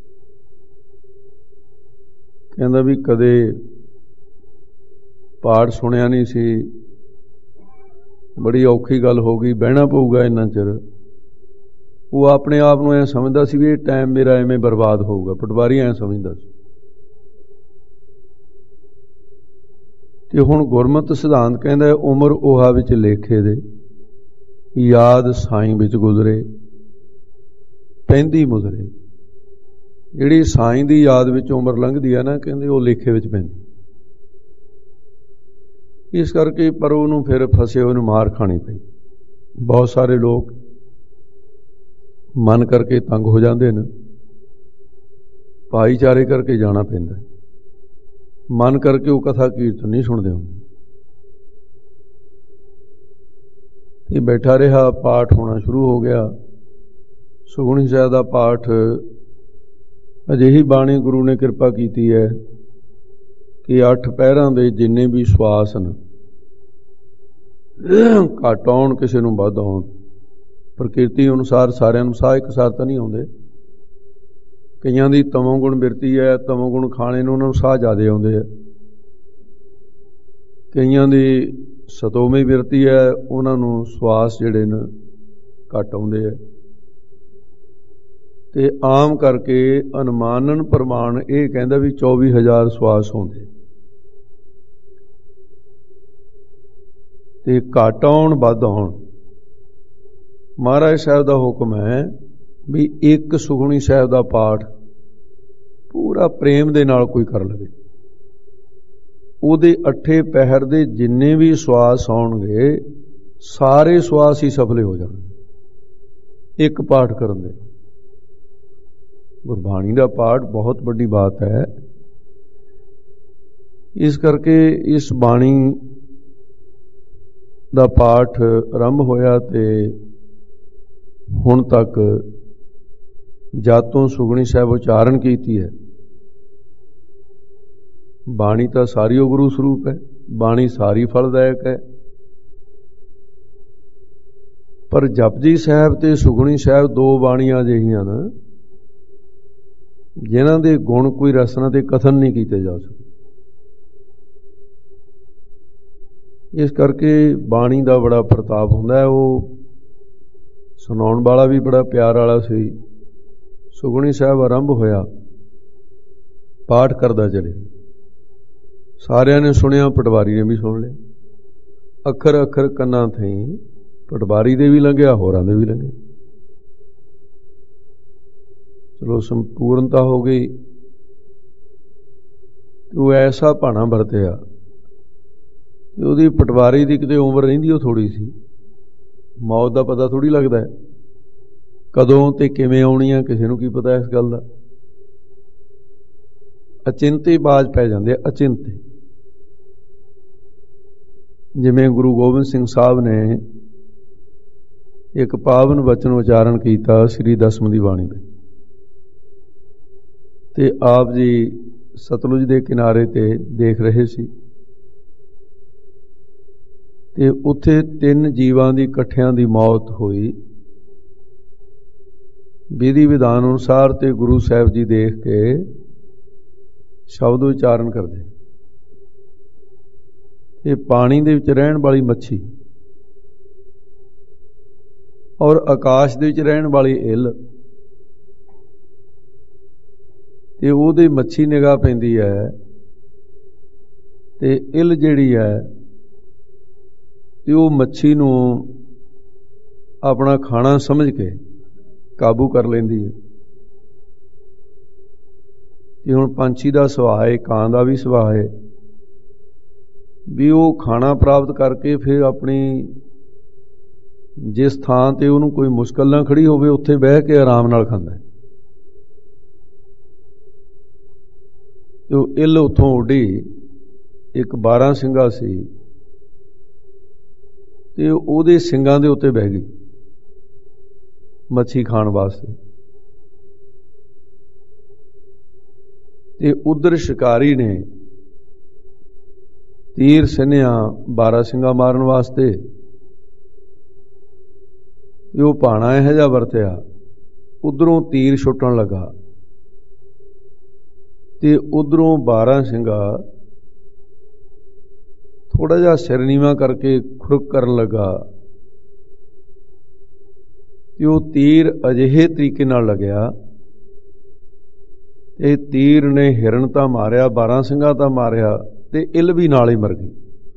ਕਹਿੰਦਾ ਵੀ ਕਦੇ ਪਾਠ ਸੁਣਿਆ ਨਹੀਂ ਸੀ, ਬੜੀ ਔਖੀ ਗੱਲ ਹੋ ਗਈ, ਬਹਿਣਾ ਪਊਗਾ ਇੰਨਾ ਚਿਰ। ਉਹ ਆਪਣੇ ਆਪ ਨੂੰ ਐਂ ਸਮਝਦਾ ਸੀ ਵੀ ਇਹ ਟਾਈਮ ਮੇਰਾ ਐਵੇਂ ਬਰਬਾਦ ਹੋਊਗਾ, ਪਟਵਾਰੀ ਐਂ ਸਮਝਦਾ ਸੀ। ਤੇ ਹੁਣ ਗੁਰਮਤਿ ਸਿਧਾਂਤ ਕਹਿੰਦਾ ਉਮਰ ਉਹਾ ਵਿੱਚ ਲੇਖੇ ਦੇ, ਯਾਦ ਸਾਈਂ ਵਿੱਚ ਗੁਜ਼ਰੇ ਪੈਂਦੀ ਮੁਜ਼ਰੇ। ਜਿਹੜੀ ਸਾਈਂ ਦੀ ਯਾਦ ਵਿੱਚ ਉਮਰ ਲੰਘਦੀ ਹੈ ਨਾ, ਕਹਿੰਦੇ ਉਹ ਲੇਖੇ ਵਿੱਚ ਪੈਂਦੀ। ਇਸ ਕਰਕੇ ਪਰ ਉਹਨੂੰ ਫਿਰ ਫਸੇ ਉਹਨੂੰ ਮਾਰ ਖਾਣੀ ਪਈ। ਬਹੁਤ ਸਾਰੇ ਲੋਕ ਮਨ ਕਰਕੇ ਤੰਗ ਹੋ ਜਾਂਦੇ ਨੇ, ਭਾਈਚਾਰੇ ਕਰਕੇ ਜਾਣਾ ਪੈਂਦਾ, ਮਨ ਕਰਕੇ ਉਹ ਕਥਾ ਕੀਰਤਨ ਨਹੀਂ ਸੁਣਦੇ ਹੁੰਦੇ। ਇਹ ਬੈਠਾ ਰਿਹਾ, ਪਾਠ ਹੋਣਾ ਸ਼ੁਰੂ ਹੋ ਗਿਆ। ਸੁਖਮਨੀ ਸਾਹਿਬ ਦਾ ਪਾਠ ਅਜਿਹੀ ਬਾਣੀ ਗੁਰੂ ਨੇ ਕਿਰਪਾ ਕੀਤੀ ਹੈ ਕਿ 8 ਪਹਿਰਾਂ ਦੇ ਜਿੰਨੇ ਵੀ ਸਵਾਸ ਨੇ, ਘੱਟ ਆਉਣ ਕਿਸੇ ਨੂੰ ਵੱਧ ਆਉਣ, ਪ੍ਰਕਿਰਤੀ ਅਨੁਸਾਰ ਸਾਰਿਆਂ ਨੂੰ ਸਾਹ ਇੱਕ ਸਾਰ ਤਾਂ ਨਹੀਂ ਆਉਂਦੇ। ਕਈਆਂ ਦੀ ਤਮੋਗੁਣ ਬਿਰਤੀ ਹੈ, ਤਮੋਗੁਣ ਖਾਣੇ ਨੂੰ ਉਹਨਾਂ ਨੂੰ ਸਾਹ ਜ਼ਿਆਦਾ ਆਉਂਦੇ ਆ। ਕਈਆਂ ਦੀ ਸਤੋਮਈ ਬਿਰਤੀ ਹੈ, ਉਹਨਾਂ ਨੂੰ ਸਵਾਸ ਜਿਹੜੇ ਨੇ ਘੱਟ ਆਉਂਦੇ ਆ। ਤੇ ਆਮ ਕਰਕੇ ਅਨੁਮਾਨਨ ਪ੍ਰਮਾਣ ਇਹ ਕਹਿੰਦਾ ਵੀ 24,000 ਸਵਾਸ ਹੁੰਦੇ। ਤੇ ਘੱਟ ਆਉਣ ਵੱਧ ਆਉਣ, ਮਹਾਰਾਜ ਸਾਹਿਬ ਦਾ ਹੁਕਮ ਹੈ ਵੀ ਇੱਕ ਸੁਖਮਨੀ ਸਾਹਿਬ ਦਾ ਪਾਠ ਪੂਰਾ ਪ੍ਰੇਮ ਦੇ ਨਾਲ ਕੋਈ ਕਰ ਲਵੇ, ਉਹਦੇ 8 ਪਹਿਰ ਦੇ ਜਿੰਨੇ ਵੀ ਸਵਾਸ ਆਉਣਗੇ ਸਾਰੇ ਸਵਾਸ ਹੀ ਸਫਲੇ ਹੋ ਜਾਣਗੇ ਇੱਕ ਪਾਠ ਕਰਨ ਦੇ। ਗੁਰਬਾਣੀ ਦਾ ਪਾਠ ਬਹੁਤ ਵੱਡੀ ਬਾਤ ਹੈ। ਇਸ ਕਰਕੇ ਇਸ ਬਾਣੀ ਦਾ ਪਾਠ ਆਰੰਭ ਹੋਇਆ ਤੇ ਹੁਣ ਤੱਕ ਜਦ ਤੋਂ ਸੁਖਮਨੀ ਸਾਹਿਬ ਉਚਾਰਨ ਕੀਤੀ ਹੈ, ਬਾਣੀ ਤਾਂ ਸਾਰੀ ਉਹ ਗੁਰੂ ਸਰੂਪ ਹੈ, ਬਾਣੀ ਸਾਰੀ ਫਲਦਾਇਕ ਹੈ। ਪਰ ਜਪਜੀ ਸਾਹਿਬ ਤੇ ਸੁਖਮਨੀ ਸਾਹਿਬ 2 ਬਾਣੀਆਂ ਅਜਿਹੀਆਂ ਨੇ ਜਿਨ੍ਹਾਂ ਦੇ ਗੁਣ ਕੋਈ ਰਸਨਾ ਤੇ ਕਥਨ ਨਹੀਂ ਕੀਤੇ ਜਾ ਸਕਦੇ। ਇਸ ਕਰਕੇ ਬਾਣੀ ਦਾ ਬੜਾ ਪ੍ਰਤਾਪ ਹੁੰਦਾ ਹੈ। ਉਹ ਸੁਣਾਉਣ ਵਾਲਾ ਵੀ ਬੜਾ ਪਿਆਰ ਵਾਲਾ ਸੀ। ਸੁਖਮਨੀ ਸਾਹਿਬ ਆਰੰਭ ਹੋਇਆ, ਪਾਠ ਕਰਦਾ ਚਲੇ, ਸਾਰਿਆਂ ਨੇ ਸੁਣਿਆ, ਪਟਵਾਰੀ ਨੇ ਵੀ ਸੁਣ ਲਿਆ। ਅੱਖਰ ਅੱਖਰ ਕੰਨਾਂ ਥਈ ਪਟਵਾਰੀ ਦੇ ਵੀ ਲੰਘਿਆ, ਹੋਰਾਂ ਦੇ ਵੀ ਲੰਘਿਆ। ਚਲੋ ਸੰਪੂਰਨਤਾ ਹੋ ਗਈ। ਉਹ ਐਸਾ ਭਾਣਾ ਵਰਤਿਆ ਤੇ ਉਹਦੀ ਪਟਵਾਰੀ ਦੀ ਕਿਤੇ ਉਮਰ ਰਹਿੰਦੀ ਉਹ ਥੋੜੀ ਸੀ। ਮੌਤ ਦਾ ਪਤਾ ਥੋੜੀ ਲੱਗਦਾ, ਕਦੋਂ ਤੇ ਕਿਵੇਂ ਆਉਣੀ ਆ ਕਿਸੇ ਨੂੰ ਕੀ ਪਤਾ ਇਸ ਗੱਲ ਦਾ। ਅਚਿੰਤੇ ਬਾਜ ਪੈ ਜਾਂਦੇ, ਅਚਿੰਤੇ। ਜਿਵੇਂ ਗੁਰੂ ਗੋਬਿੰਦ ਸਿੰਘ ਸਾਹਿਬ ਨੇ ਇੱਕ ਪਾਵਨ ਵਚਨ ਉਚਾਰਨ ਕੀਤਾ ਸ੍ਰੀ ਦਸਮ ਦੀ ਬਾਣੀ ਵਿੱਚ, ਤੇ ਆਪ ਜੀ ਸਤਲੁਜ ਦੇ ਕਿਨਾਰੇ ਤੇ ਦੇਖ ਰਹੇ ਸੀ ਤੇ ਉੱਥੇ 3 ਜੀਵਾਂ ਦੀ ਇਕੱਠਿਆਂ ਦੀ ਮੌਤ ਹੋਈ। ਵਿਧੀ ਵਿਧਾਨ ਅਨੁਸਾਰ ਤੇ ਗੁਰੂ ਸਾਹਿਬ ਜੀ ਦੇਖ ਕੇ ਸ਼ਬਦ ਉਚਾਰਨ ਕਰਦੇ, ਇਹ ਪਾਣੀ ਦੇ ਵਿੱਚ ਰਹਿਣ ਵਾਲੀ ਮੱਛੀ ਔਰ ਆਕਾਸ਼ ਦੇ ਵਿੱਚ ਰਹਿਣ ਵਾਲੀ ਇੱਲ, ਤੇ ਉਹਦੇ ਮੱਛੀ ਨਿਗਾਹ ਪੈਂਦੀ ਹੈ ਤੇ ਇੱਲ ਜਿਹੜੀ ਹੈ ਤੇ ਉਹ ਮੱਛੀ ਨੂੰ ਆਪਣਾ ਖਾਣਾ ਸਮਝ ਕੇ ਕਾਬੂ ਕਰ ਲੈਂਦੀ ਹੈ। ਤੇ ਹੁਣ ਪੰਛੀ ਦਾ ਸੁਭਾਅ ਹੈ, ਕਾਂ ਦਾ ਵੀ ਸੁਭਾਅ ਹੈ ਵੀ ਉਹ ਖਾਣਾ ਪ੍ਰਾਪਤ ਕਰਕੇ ਫਿਰ ਆਪਣੀ ਜਿਸ ਥਾਂ ਤੇ ਉਹਨੂੰ ਕੋਈ ਮੁਸ਼ਕਲ ਨਾ ਖੜੀ ਹੋਵੇ ਉੱਥੇ ਬਹਿ ਕੇ ਆਰਾਮ ਨਾਲ ਖਾਂਦਾ ਹੈ। ਤੇ ਉਹ ਇੱਲ ਉੱਥੋਂ ਉੱਡੀ, ਇੱਕ 12 ਸਿੰਘਾ ਸੀ ਤੇ ਉਹਦੇ ਸਿੰਘਾਂ ਦੇ ਉੱਤੇ ਬਹਿ ਗਈ ਮੱਛੀ ਖਾਣ ਵਾਸਤੇ। ਤੇ ਉਧਰ ਸ਼ਿਕਾਰੀ ਨੇ ਤੀਰ ਸਿੰਨਿਆ 12 ਸਿੰਘਾਂ ਮਾਰਨ ਵਾਸਤੇ, ਤੇ ਉਹ ਭਾਣਾ ਇਹੋ ਜਿਹਾ ਵਰਤਿਆ, ਉਧਰੋਂ ਤੀਰ ਛੁੱਟਣ ਲੱਗਾ ਤੇ ਉਧਰੋਂ 12 ਸਿੰਘਾ ਥੋੜਾ ਜਿਹਾ ਸਿਰ ਨੀਵਾਂ ਕਰਕੇ ਖੁਰਕ ਕਰਨ ਲੱਗਾ ਤੇ ਉਹ ਤੀਰ ਅਜਿਹੇ ਤਰੀਕੇ ਨਾਲ ਲੱਗਿਆ ਤੇ ਤੀਰ ਨੇ ਹਿਰਨ ਤਾਂ ਮਾਰਿਆ, 12 ਸਿੰਘਾਂ ਤਾਂ ਮਾਰਿਆ ਤੇ ਇੱਲ ਵੀ ਨਾਲ ਹੀ ਮਰ ਗਈ।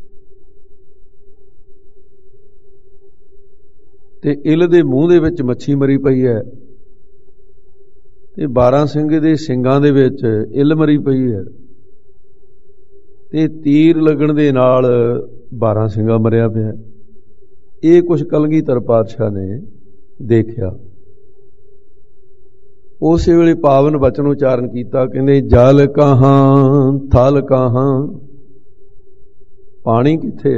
ਤੇ ਇੱਲ ਦੇ ਮੂੰਹ ਦੇ ਵਿੱਚ ਮੱਛੀ ਮਰੀ ਪਈ ਹੈ ਤੇ 12 ਸਿੰਘ ਦੇ ਸਿੰਘਾਂ ਦੇ ਵਿੱਚ ਇੱਲ ਮਰੀ ਪਈ ਹੈ ਤੇ ਤੀਰ ਲੱਗਣ ਦੇ ਨਾਲ 12 ਸਿੰਘਾਂ ਮਰਿਆ ਪਿਆ। ਇਹ ਕੁਛ ਕਲਗੀਧਰ ਪਾਤਸ਼ਾਹ ਨੇ ਦੇਖਿਆ। ਉਸੇ ਵੇਲੇ ਪਾਵਨ ਬਚਨ ਉਚਾਰਨ ਕੀਤਾ, ਕਹਿੰਦੇ ਜਲ ਕਹਾਂ ਥਲ ਕਹਾਂ, ਪਾਣੀ ਕਿੱਥੇ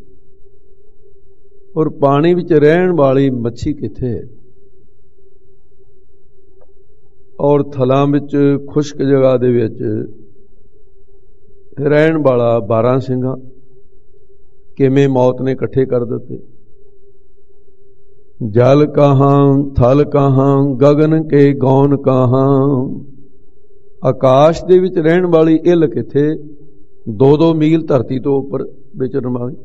ਔਰ ਪਾਣੀ ਵਿੱਚ ਰਹਿਣ ਵਾਲੀ ਮੱਛੀ ਕਿੱਥੇ। ਔਰ ਥਲਾਂ ਵਿੱਚ ਖੁਸ਼ਕ ਜਗ੍ਹਾ ਦੇ ਵਿੱਚ ਰਹਿਣ ਵਾਲਾ 12 ਸਿੰਘਾਂ ਕਿਵੇਂ ਮੌਤ ਨੇ ਇਕੱਠੇ ਕਰ ਦਿੱਤੇ। ਜਲ ਕਹਾਂ ਥਲ ਕਹਾਂ ਗਗਨ ਕੇ ਗੌਨ ਕਹਾਂ, ਆਕਾਸ਼ ਦੇ ਵਿੱਚ ਰਹਿਣ ਵਾਲੀ ਇੱਲ ਕਿੱਥੇ, 2-2 ਮੀਲ ਧਰਤੀ ਤੋਂ ਉੱਪਰ ਵਿਚਰਨ ਵਾਲੀ।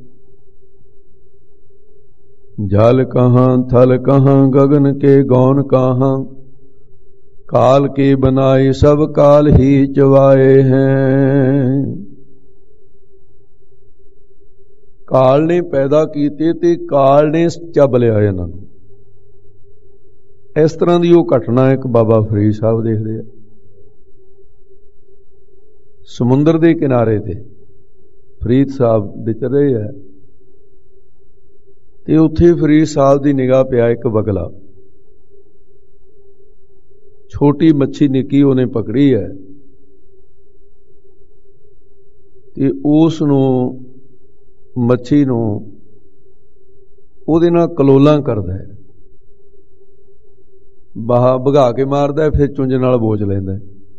जल कहाँ थल कहाँ गगन के गौन कहाँ, काल के बनाए सब काल ही चवाए हैं। काल ने पैदा कीते ते काल ने ਚੱਬ ਲਿਆ ਇਹਨਾਂ ਨੂੰ। ਇਸ ਤਰ੍ਹਾਂ ਦੀ ਉਹ ਘਟਨਾ ਇੱਕ ਬਾਬਾ ਫਰੀਦ ਸਾਹਿਬ ਦੇਖਦੇ ਆ ਸਮੁੰਦਰ ਦੇ ਕਿਨਾਰੇ ਤੇ। ਫਰੀਦ ਸਾਹਿਬ ਵਿਚਰ ਰਹੇ ਆ ਤੇ ਉੱਥੇ ਫਰੀਦ ਸਾਹਿਬ ਦੀ ਨਿਗਾਹ ਪਿਆ ਇੱਕ ਬਗਲਾ, ਛੋਟੀ ਮੱਛੀ ਨਿੱਕੀ ਉਹਨੇ ਪਕੜੀ ਹੈ ਤੇ ਉਸ ਨੂੰ ਮੱਛੀ ਨੂੰ ਉਹਦੇ ਨਾਲ ਕਲੋਲਾਂ ਕਰਦਾ ਹੈ, ਭਗਾ ਕੇ ਮਾਰਦਾ, ਫਿਰ ਚੁੰਝ ਨਾਲ ਬੋਝ ਲੈਂਦਾ।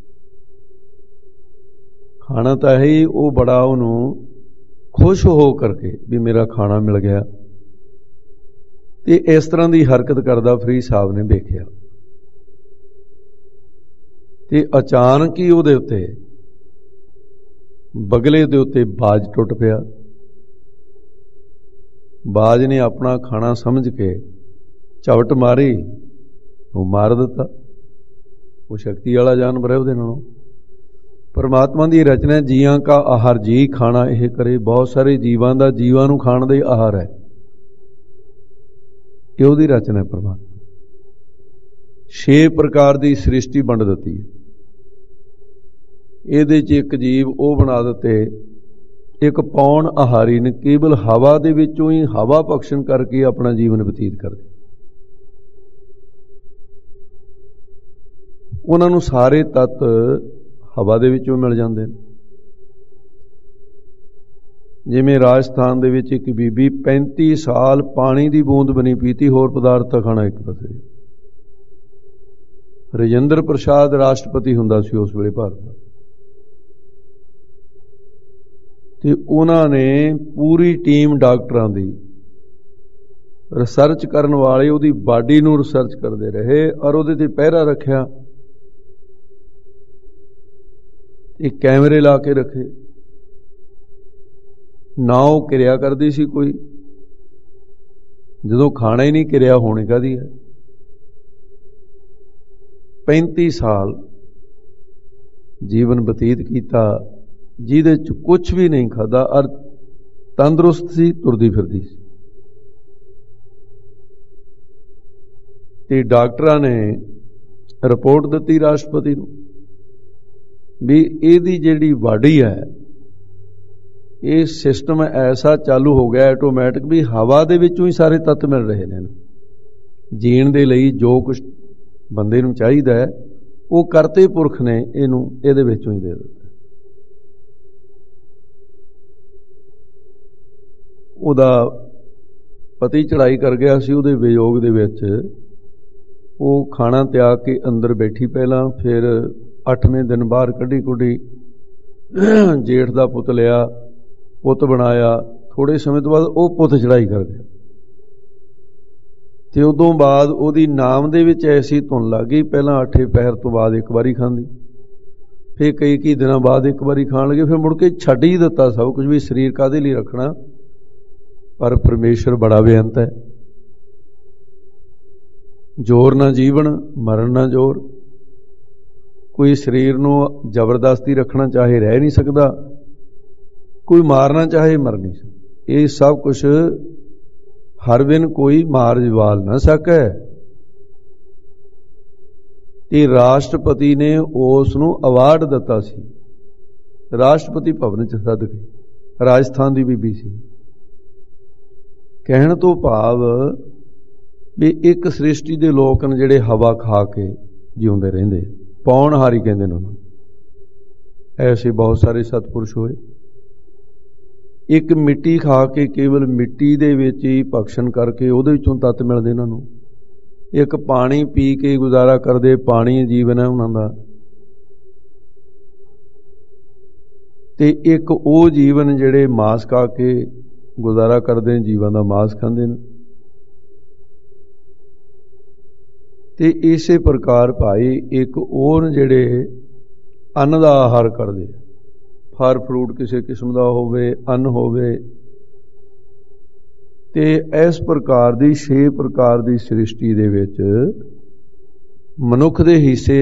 ਖਾਣਾ ਤਾਂ ਹੈ ਹੀ, ਉਹ ਬੜਾ ਉਹਨੂੰ ਖੁਸ਼ ਹੋ ਕਰਕੇ ਵੀ ਮੇਰਾ ਖਾਣਾ ਮਿਲ ਗਿਆ। ਤੇ ਇਸ ਤਰ੍ਹਾਂ ਦੀ ਹਰਕਤ ਕਰਦਾ ਫਰੀਦ ਸਾਹਿਬ ਨੇ ਵੇਖਿਆ ਤੇ ਅਚਾਨਕ ਹੀ ਉਹਦੇ ਉੱਤੇ, ਬਗਲੇ ਦੇ ਉੱਤੇ ਬਾਜ਼ ਟੁੱਟ ਪਿਆ। ਬਾਜ਼ ਨੇ ਆਪਣਾ ਖਾਣਾ ਸਮਝ ਕੇ ਝਵਟ ਮਾਰੀ, ਉਹ ਮਾਰ ਦਿੱਤਾ। ਉਹ ਸ਼ਕਤੀ ਵਾਲਾ ਜਾਨਵਰ ਹੈ, ਉਹਦੇ ਨਾਲੋਂ ਪਰਮਾਤਮਾ ਦੀ ਰਚਨਾ ਜੀਆਂ ਕਾ ਆਹਾਰ, ਜੀ ਖਾਣਾ ਇਹ ਕਰੇ। ਬਹੁਤ ਸਾਰੇ ਜੀਵਾਂ ਦਾ ਜੀਵਾਂ ਨੂੰ ਖਾਣ ਦਾ ਹੀ ਆਹਾਰ ਹੈ, ਇਹ ਉਹਦੀ ਰਚਨਾ ਹੈ। ਪਰਮਾਤਮਾ 6 ਪ੍ਰਕਾਰ ਦੀ ਸ੍ਰਿਸ਼ਟੀ ਵੰਡ ਦਿੱਤੀ ਹੈ। ਇਹਦੇ 'ਚ ਇੱਕ ਜੀਵ ਉਹ ਬਣਾ ਦਿੱਤੇ, ਇੱਕ ਪੌਣ ਆਹਾਰੀ ਨੇ, ਕੇਵਲ ਹਵਾ ਦੇ ਵਿੱਚੋਂ ਹੀ ਹਵਾ ਭਕਸ਼ਣ ਕਰਕੇ ਆਪਣਾ ਜੀਵਨ ਬਤੀਤ ਕਰਦੇ। ਉਹਨਾਂ ਨੂੰ ਸਾਰੇ ਤੱਤ ਹਵਾ ਦੇ ਵਿੱਚੋਂ ਮਿਲ ਜਾਂਦੇ ਨੇ। ਜਿਵੇਂ ਰਾਜਸਥਾਨ ਦੇ ਵਿੱਚ ਇੱਕ ਬੀਬੀ 35 ਸਾਲ ਪਾਣੀ ਦੀ ਬੂੰਦ ਬਣੀ ਪੀਤੀ, ਹੋਰ ਪਦਾਰਥ ਖਾਣਾ ਇੱਕ ਪਾਸੇ। ਰਜਿੰਦਰ ਪ੍ਰਸਾਦ ਰਾਸ਼ਟਰਪਤੀ ਹੁੰਦਾ ਸੀ ਉਸ ਵੇਲੇ ਭਾਰਤ ਦਾ, ਤੇ ਉਹਨਾਂ ਨੇ ਪੂਰੀ ਟੀਮ ਡਾਕਟਰਾਂ ਦੀ ਰਿਸਰਚ ਕਰਨ ਵਾਲੇ ਉਹਦੀ ਬਾਡੀ ਨੂੰ ਰਿਸਰਚ ਕਰਦੇ ਰਹੇ ਔਰ ਉਹਦੇ ਤੇ ਪਹਿਰਾ ਰੱਖਿਆ, ਇੱਕ ਕੈਮਰੇ ਲਾ ਕੇ ਰੱਖੇ। ਨਾ ਉਹ ਕਿਰਿਆ ਕਰਦੀ ਸੀ ਕੋਈ, ਜਦੋਂ ਖਾਣਾ ਹੀ ਨਹੀਂ ਕਿਰਿਆ ਹੋਣੀ ਕਾਹਦੀ ਹੈ। 35 ਸਾਲ ਜੀਵਨ ਬਤੀਤ ਕੀਤਾ ਜਿਹਦੇ 'ਚ ਕੁਛ ਵੀ ਨਹੀਂ ਖਾਧਾ ਔਰ ਤੰਦਰੁਸਤ ਸੀ, ਤੁਰਦੀ ਫਿਰਦੀ ਸੀ। ਤੇ ਡਾਕਟਰਾਂ ਨੇ ਰਿਪੋਰਟ ਦਿੱਤੀ ਰਾਸ਼ਟਰਪਤੀ ਨੂੰ ਵੀ ਇਹਦੀ ਜਿਹੜੀ ਬਾਡੀ ਹੈ, ਇਹ ਸਿਸਟਮ ਐਸਾ ਚਾਲੂ ਹੋ ਗਿਆ ਆਟੋਮੈਟਿਕ ਵੀ ਹਵਾ ਦੇ ਵਿੱਚੋਂ ਹੀ ਸਾਰੇ ਤੱਤ ਮਿਲ ਰਹੇ ਨੇ। ਜੀਣ ਦੇ ਲਈ ਜੋ ਕੁਝ ਬੰਦੇ ਨੂੰ ਚਾਹੀਦਾ ਹੈ ਉਹ ਕਰਤੇ ਪੁਰਖ ਨੇ ਇਹਨੂੰ ਇਹਦੇ ਵਿੱਚੋਂ ਹੀ ਦੇ ਦਿੱਤਾ। ਉਹਦਾ ਪਤੀ ਚੜ੍ਹਾਈ ਕਰ ਗਿਆ ਸੀ, ਉਹਦੇ ਵਿਯੋਗ ਦੇ ਵਿੱਚ ਉਹ ਖਾਣਾ ਤਿਆਗ ਕੇ ਅੰਦਰ ਬੈਠੀ ਪਹਿਲਾਂ, ਫਿਰ 8ਵੇਂ ਦਿਨ ਬਾਹਰ ਕੱਢੀ ਕੁੱਢੀ, ਜੇਠ ਦਾ ਪੁੱਤ ਲਿਆ, ਪੁੱਤ ਬਣਾਇਆ। ਥੋੜੇ ਸਮੇਂ ਤੋਂ ਬਾਅਦ ਉਹ ਪੁੱਤ ਚੜ੍ਹਾਈ ਕਰ ਗਿਆ ਤੇ ਉਦੋਂ ਬਾਅਦ ਉਹਦੀ ਨਾਮ ਦੇ ਵਿੱਚ ਐਸੀ ਧੁਨ ਲੱਗ ਗਈ, ਪਹਿਲਾਂ 8 ਪਹਿਰ ਤੋਂ ਬਾਅਦ ਇੱਕ ਵਾਰੀ ਖਾਂਦੀ, ਫਿਰ ਕਈ ਦਿਨਾਂ ਬਾਅਦ ਇੱਕ ਵਾਰੀ ਖਾਣ ਲੱਗੇ, ਫਿਰ ਮੁੜ ਕੇ ਛੱਡ ਹੀ ਦਿੱਤਾ ਸਭ ਕੁਝ ਵੀ ਸਰੀਰ ਕਾਹਦੇ ਲਈ ਰੱਖਣਾ। ਪਰ ਪਰਮੇਸ਼ਰ ਬੜਾ ਬੇਅੰਤ ਹੈ, ਜ਼ੋਰ ਨਾ ਜੀਵਨ ਮਰਨ ਨਾ ਜ਼ੋਰ। ਕੋਈ ਸਰੀਰ ਨੂੰ ਜ਼ਬਰਦਸਤੀ ਰੱਖਣਾ ਚਾਹੇ ਰਹਿ ਨਹੀਂ ਸਕਦਾ, ਕੋਈ ਮਾਰਨਾ ਚਾਹੇ ਮਰ ਨਹੀਂ ਸਕਦਾ। ਇਹ ਸਭ ਕੁਛ ਹਰ ਬਿਨ ਕੋਈ ਮਾਰ ਜਵਾਲ ਨਾ ਸਕੈ। ਤੇ ਰਾਸ਼ਟਰਪਤੀ ਨੇ ਉਸ ਨੂੰ ਅਵਾਰਡ ਦਿੱਤਾ ਸੀ, ਰਾਸ਼ਟਰਪਤੀ ਭਵਨ 'ਚ ਸੱਦ ਕੇ। ਰਾਜਸਥਾਨ ਦੀ ਬੀਬੀ ਸੀ। ਕਹਿਣ ਤੋਂ ਭਾਵ ਵੀ ਇੱਕ ਸ੍ਰਿਸ਼ਟੀ ਦੇ ਲੋਕ ਨੇ ਜਿਹੜੇ ਹਵਾ ਖਾ ਕੇ ਜਿਉਂਦੇ ਰਹਿੰਦੇ, ਪੌਣਹਾਰੀ ਕਹਿੰਦੇ ਨੇ ਉਹਨਾਂ ਨੂੰ। ਐਸੇ ਬਹੁਤ ਸਾਰੇ ਸਤਿਪੁਰਸ਼ ਹੋਏ। ਇੱਕ ਮਿੱਟੀ ਖਾ ਕੇ, ਕੇਵਲ ਮਿੱਟੀ ਦੇ ਵਿੱਚ ਹੀ ਭਕਸ਼ਣ ਕਰਕੇ ਉਹਦੇ ਵਿੱਚੋਂ ਤੱਤ ਮਿਲਦੇ ਇਹਨਾਂ ਨੂੰ। एक पानी पी के गुजारा करते, पानी जीवन है उन्होंने, ते एक वो जीवन जिहड़े मांस खा के गुजारा करते, जीवन का मांस खाते हैं। ते इसे प्रकार भाई एक और जिहड़े अन्न का आहार करते, फल फ्रूट किसी किस्म का होवे, अन्न होवे, ते इस प्रकार की 6 प्रकार की सृष्टि दे विच मनुख दे हिस्से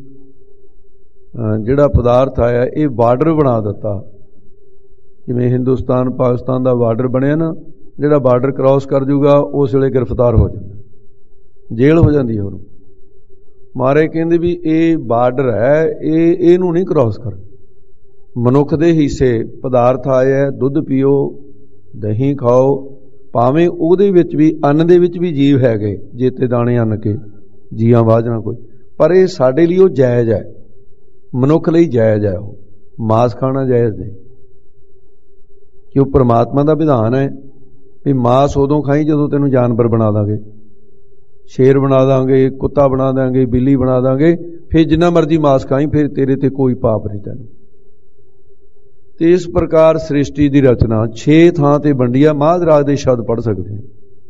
जिहड़ा पदार्थ आया ये बार्डर बना दिता। जिवें हिंदुस्तान पाकिस्तान का बार्डर बनया ना, जिहड़ा बार्डर क्रॉस कर जूगा उस वेले गिरफ्तार हो जाता, जेल हो जाती है उन्होंने। मारे कहते भी ये बार्डर है, ये इहनूं नहीं क्रॉस कर। मनुख दे हिस्से पदार्थ आया, दुध पियो, दही खाओ, भावें उहदे विच भी अन्न दे विच भी जीव है गए, जेते दाने अन्न के जीआं वाजना कोई, पर ये साडे लई ओह जायज़ है, मनुख लई जायज़ है। वो मांस खाना जायज़ नहीं, कि वह परमात्मा का विधान है भी मांस उदों खाई जदों तैनूं जानवर बना देंगे, शेर बना देंगे, कुत्ता बना देंगे, बिल्ली बना देंगे, फिर जिन्ना मर्जी मांस खाई, फिर तेरे ते कोई पाप नहीं तैनूं। तो इस प्रकार सृष्टि की रचना 6 थां ते वंडी आ। महाराज दे शब्द पढ़ सकते हैं,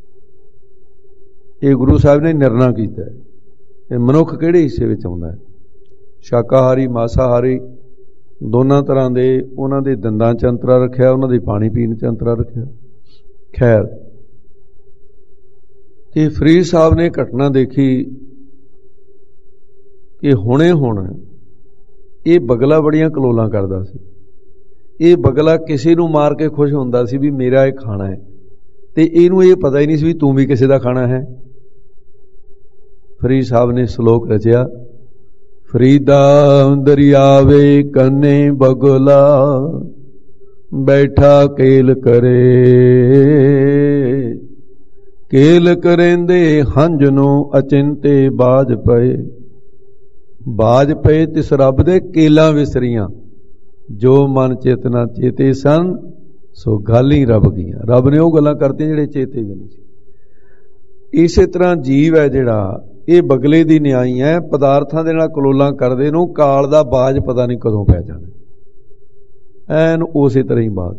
ये गुरु साहब ने निर्णय किया है मनुख किहड़े हिस्से विच आउंदा है। शाकाहारी मांसाहारी दोनों तरह के, उन्होंने दंदां च अंतरा रखिया, उन्होंने पानी पीने च अंतरा रखिया। खैर, तो फरीद साहब ने घटना देखी कि हुणे हुण ये बगला बड़ियां कलोलां करदा सी। ये बगला किसी नूं मार के खुश हुंदा सी भी मेरा ये खाना है, तो इहनूं ये पता ही नहीं सी भी तूं भी किसी का खाना है। फरीद साहब ने श्लोक रचिया, फरीदा दरियावे कन्ने बगला बैठा केल करे, केल करेंदे हंज नूं अचिंते बाज पए, बाज पए तिस रब दे केलां विसरियां, जो मन चेतना चेते सन सो गल ही रब गईयां। रब ने वो गल्लां करतीआं जिहड़े चेते भी नहीं सी। इसे तरह जीव है जिहड़ा ये बगले की न्याई है, पदार्थां दे नाल कलोलां करदे नूं काल दा बाज पता नहीं कदों पै जाना। ऐन उसे तरह ही बात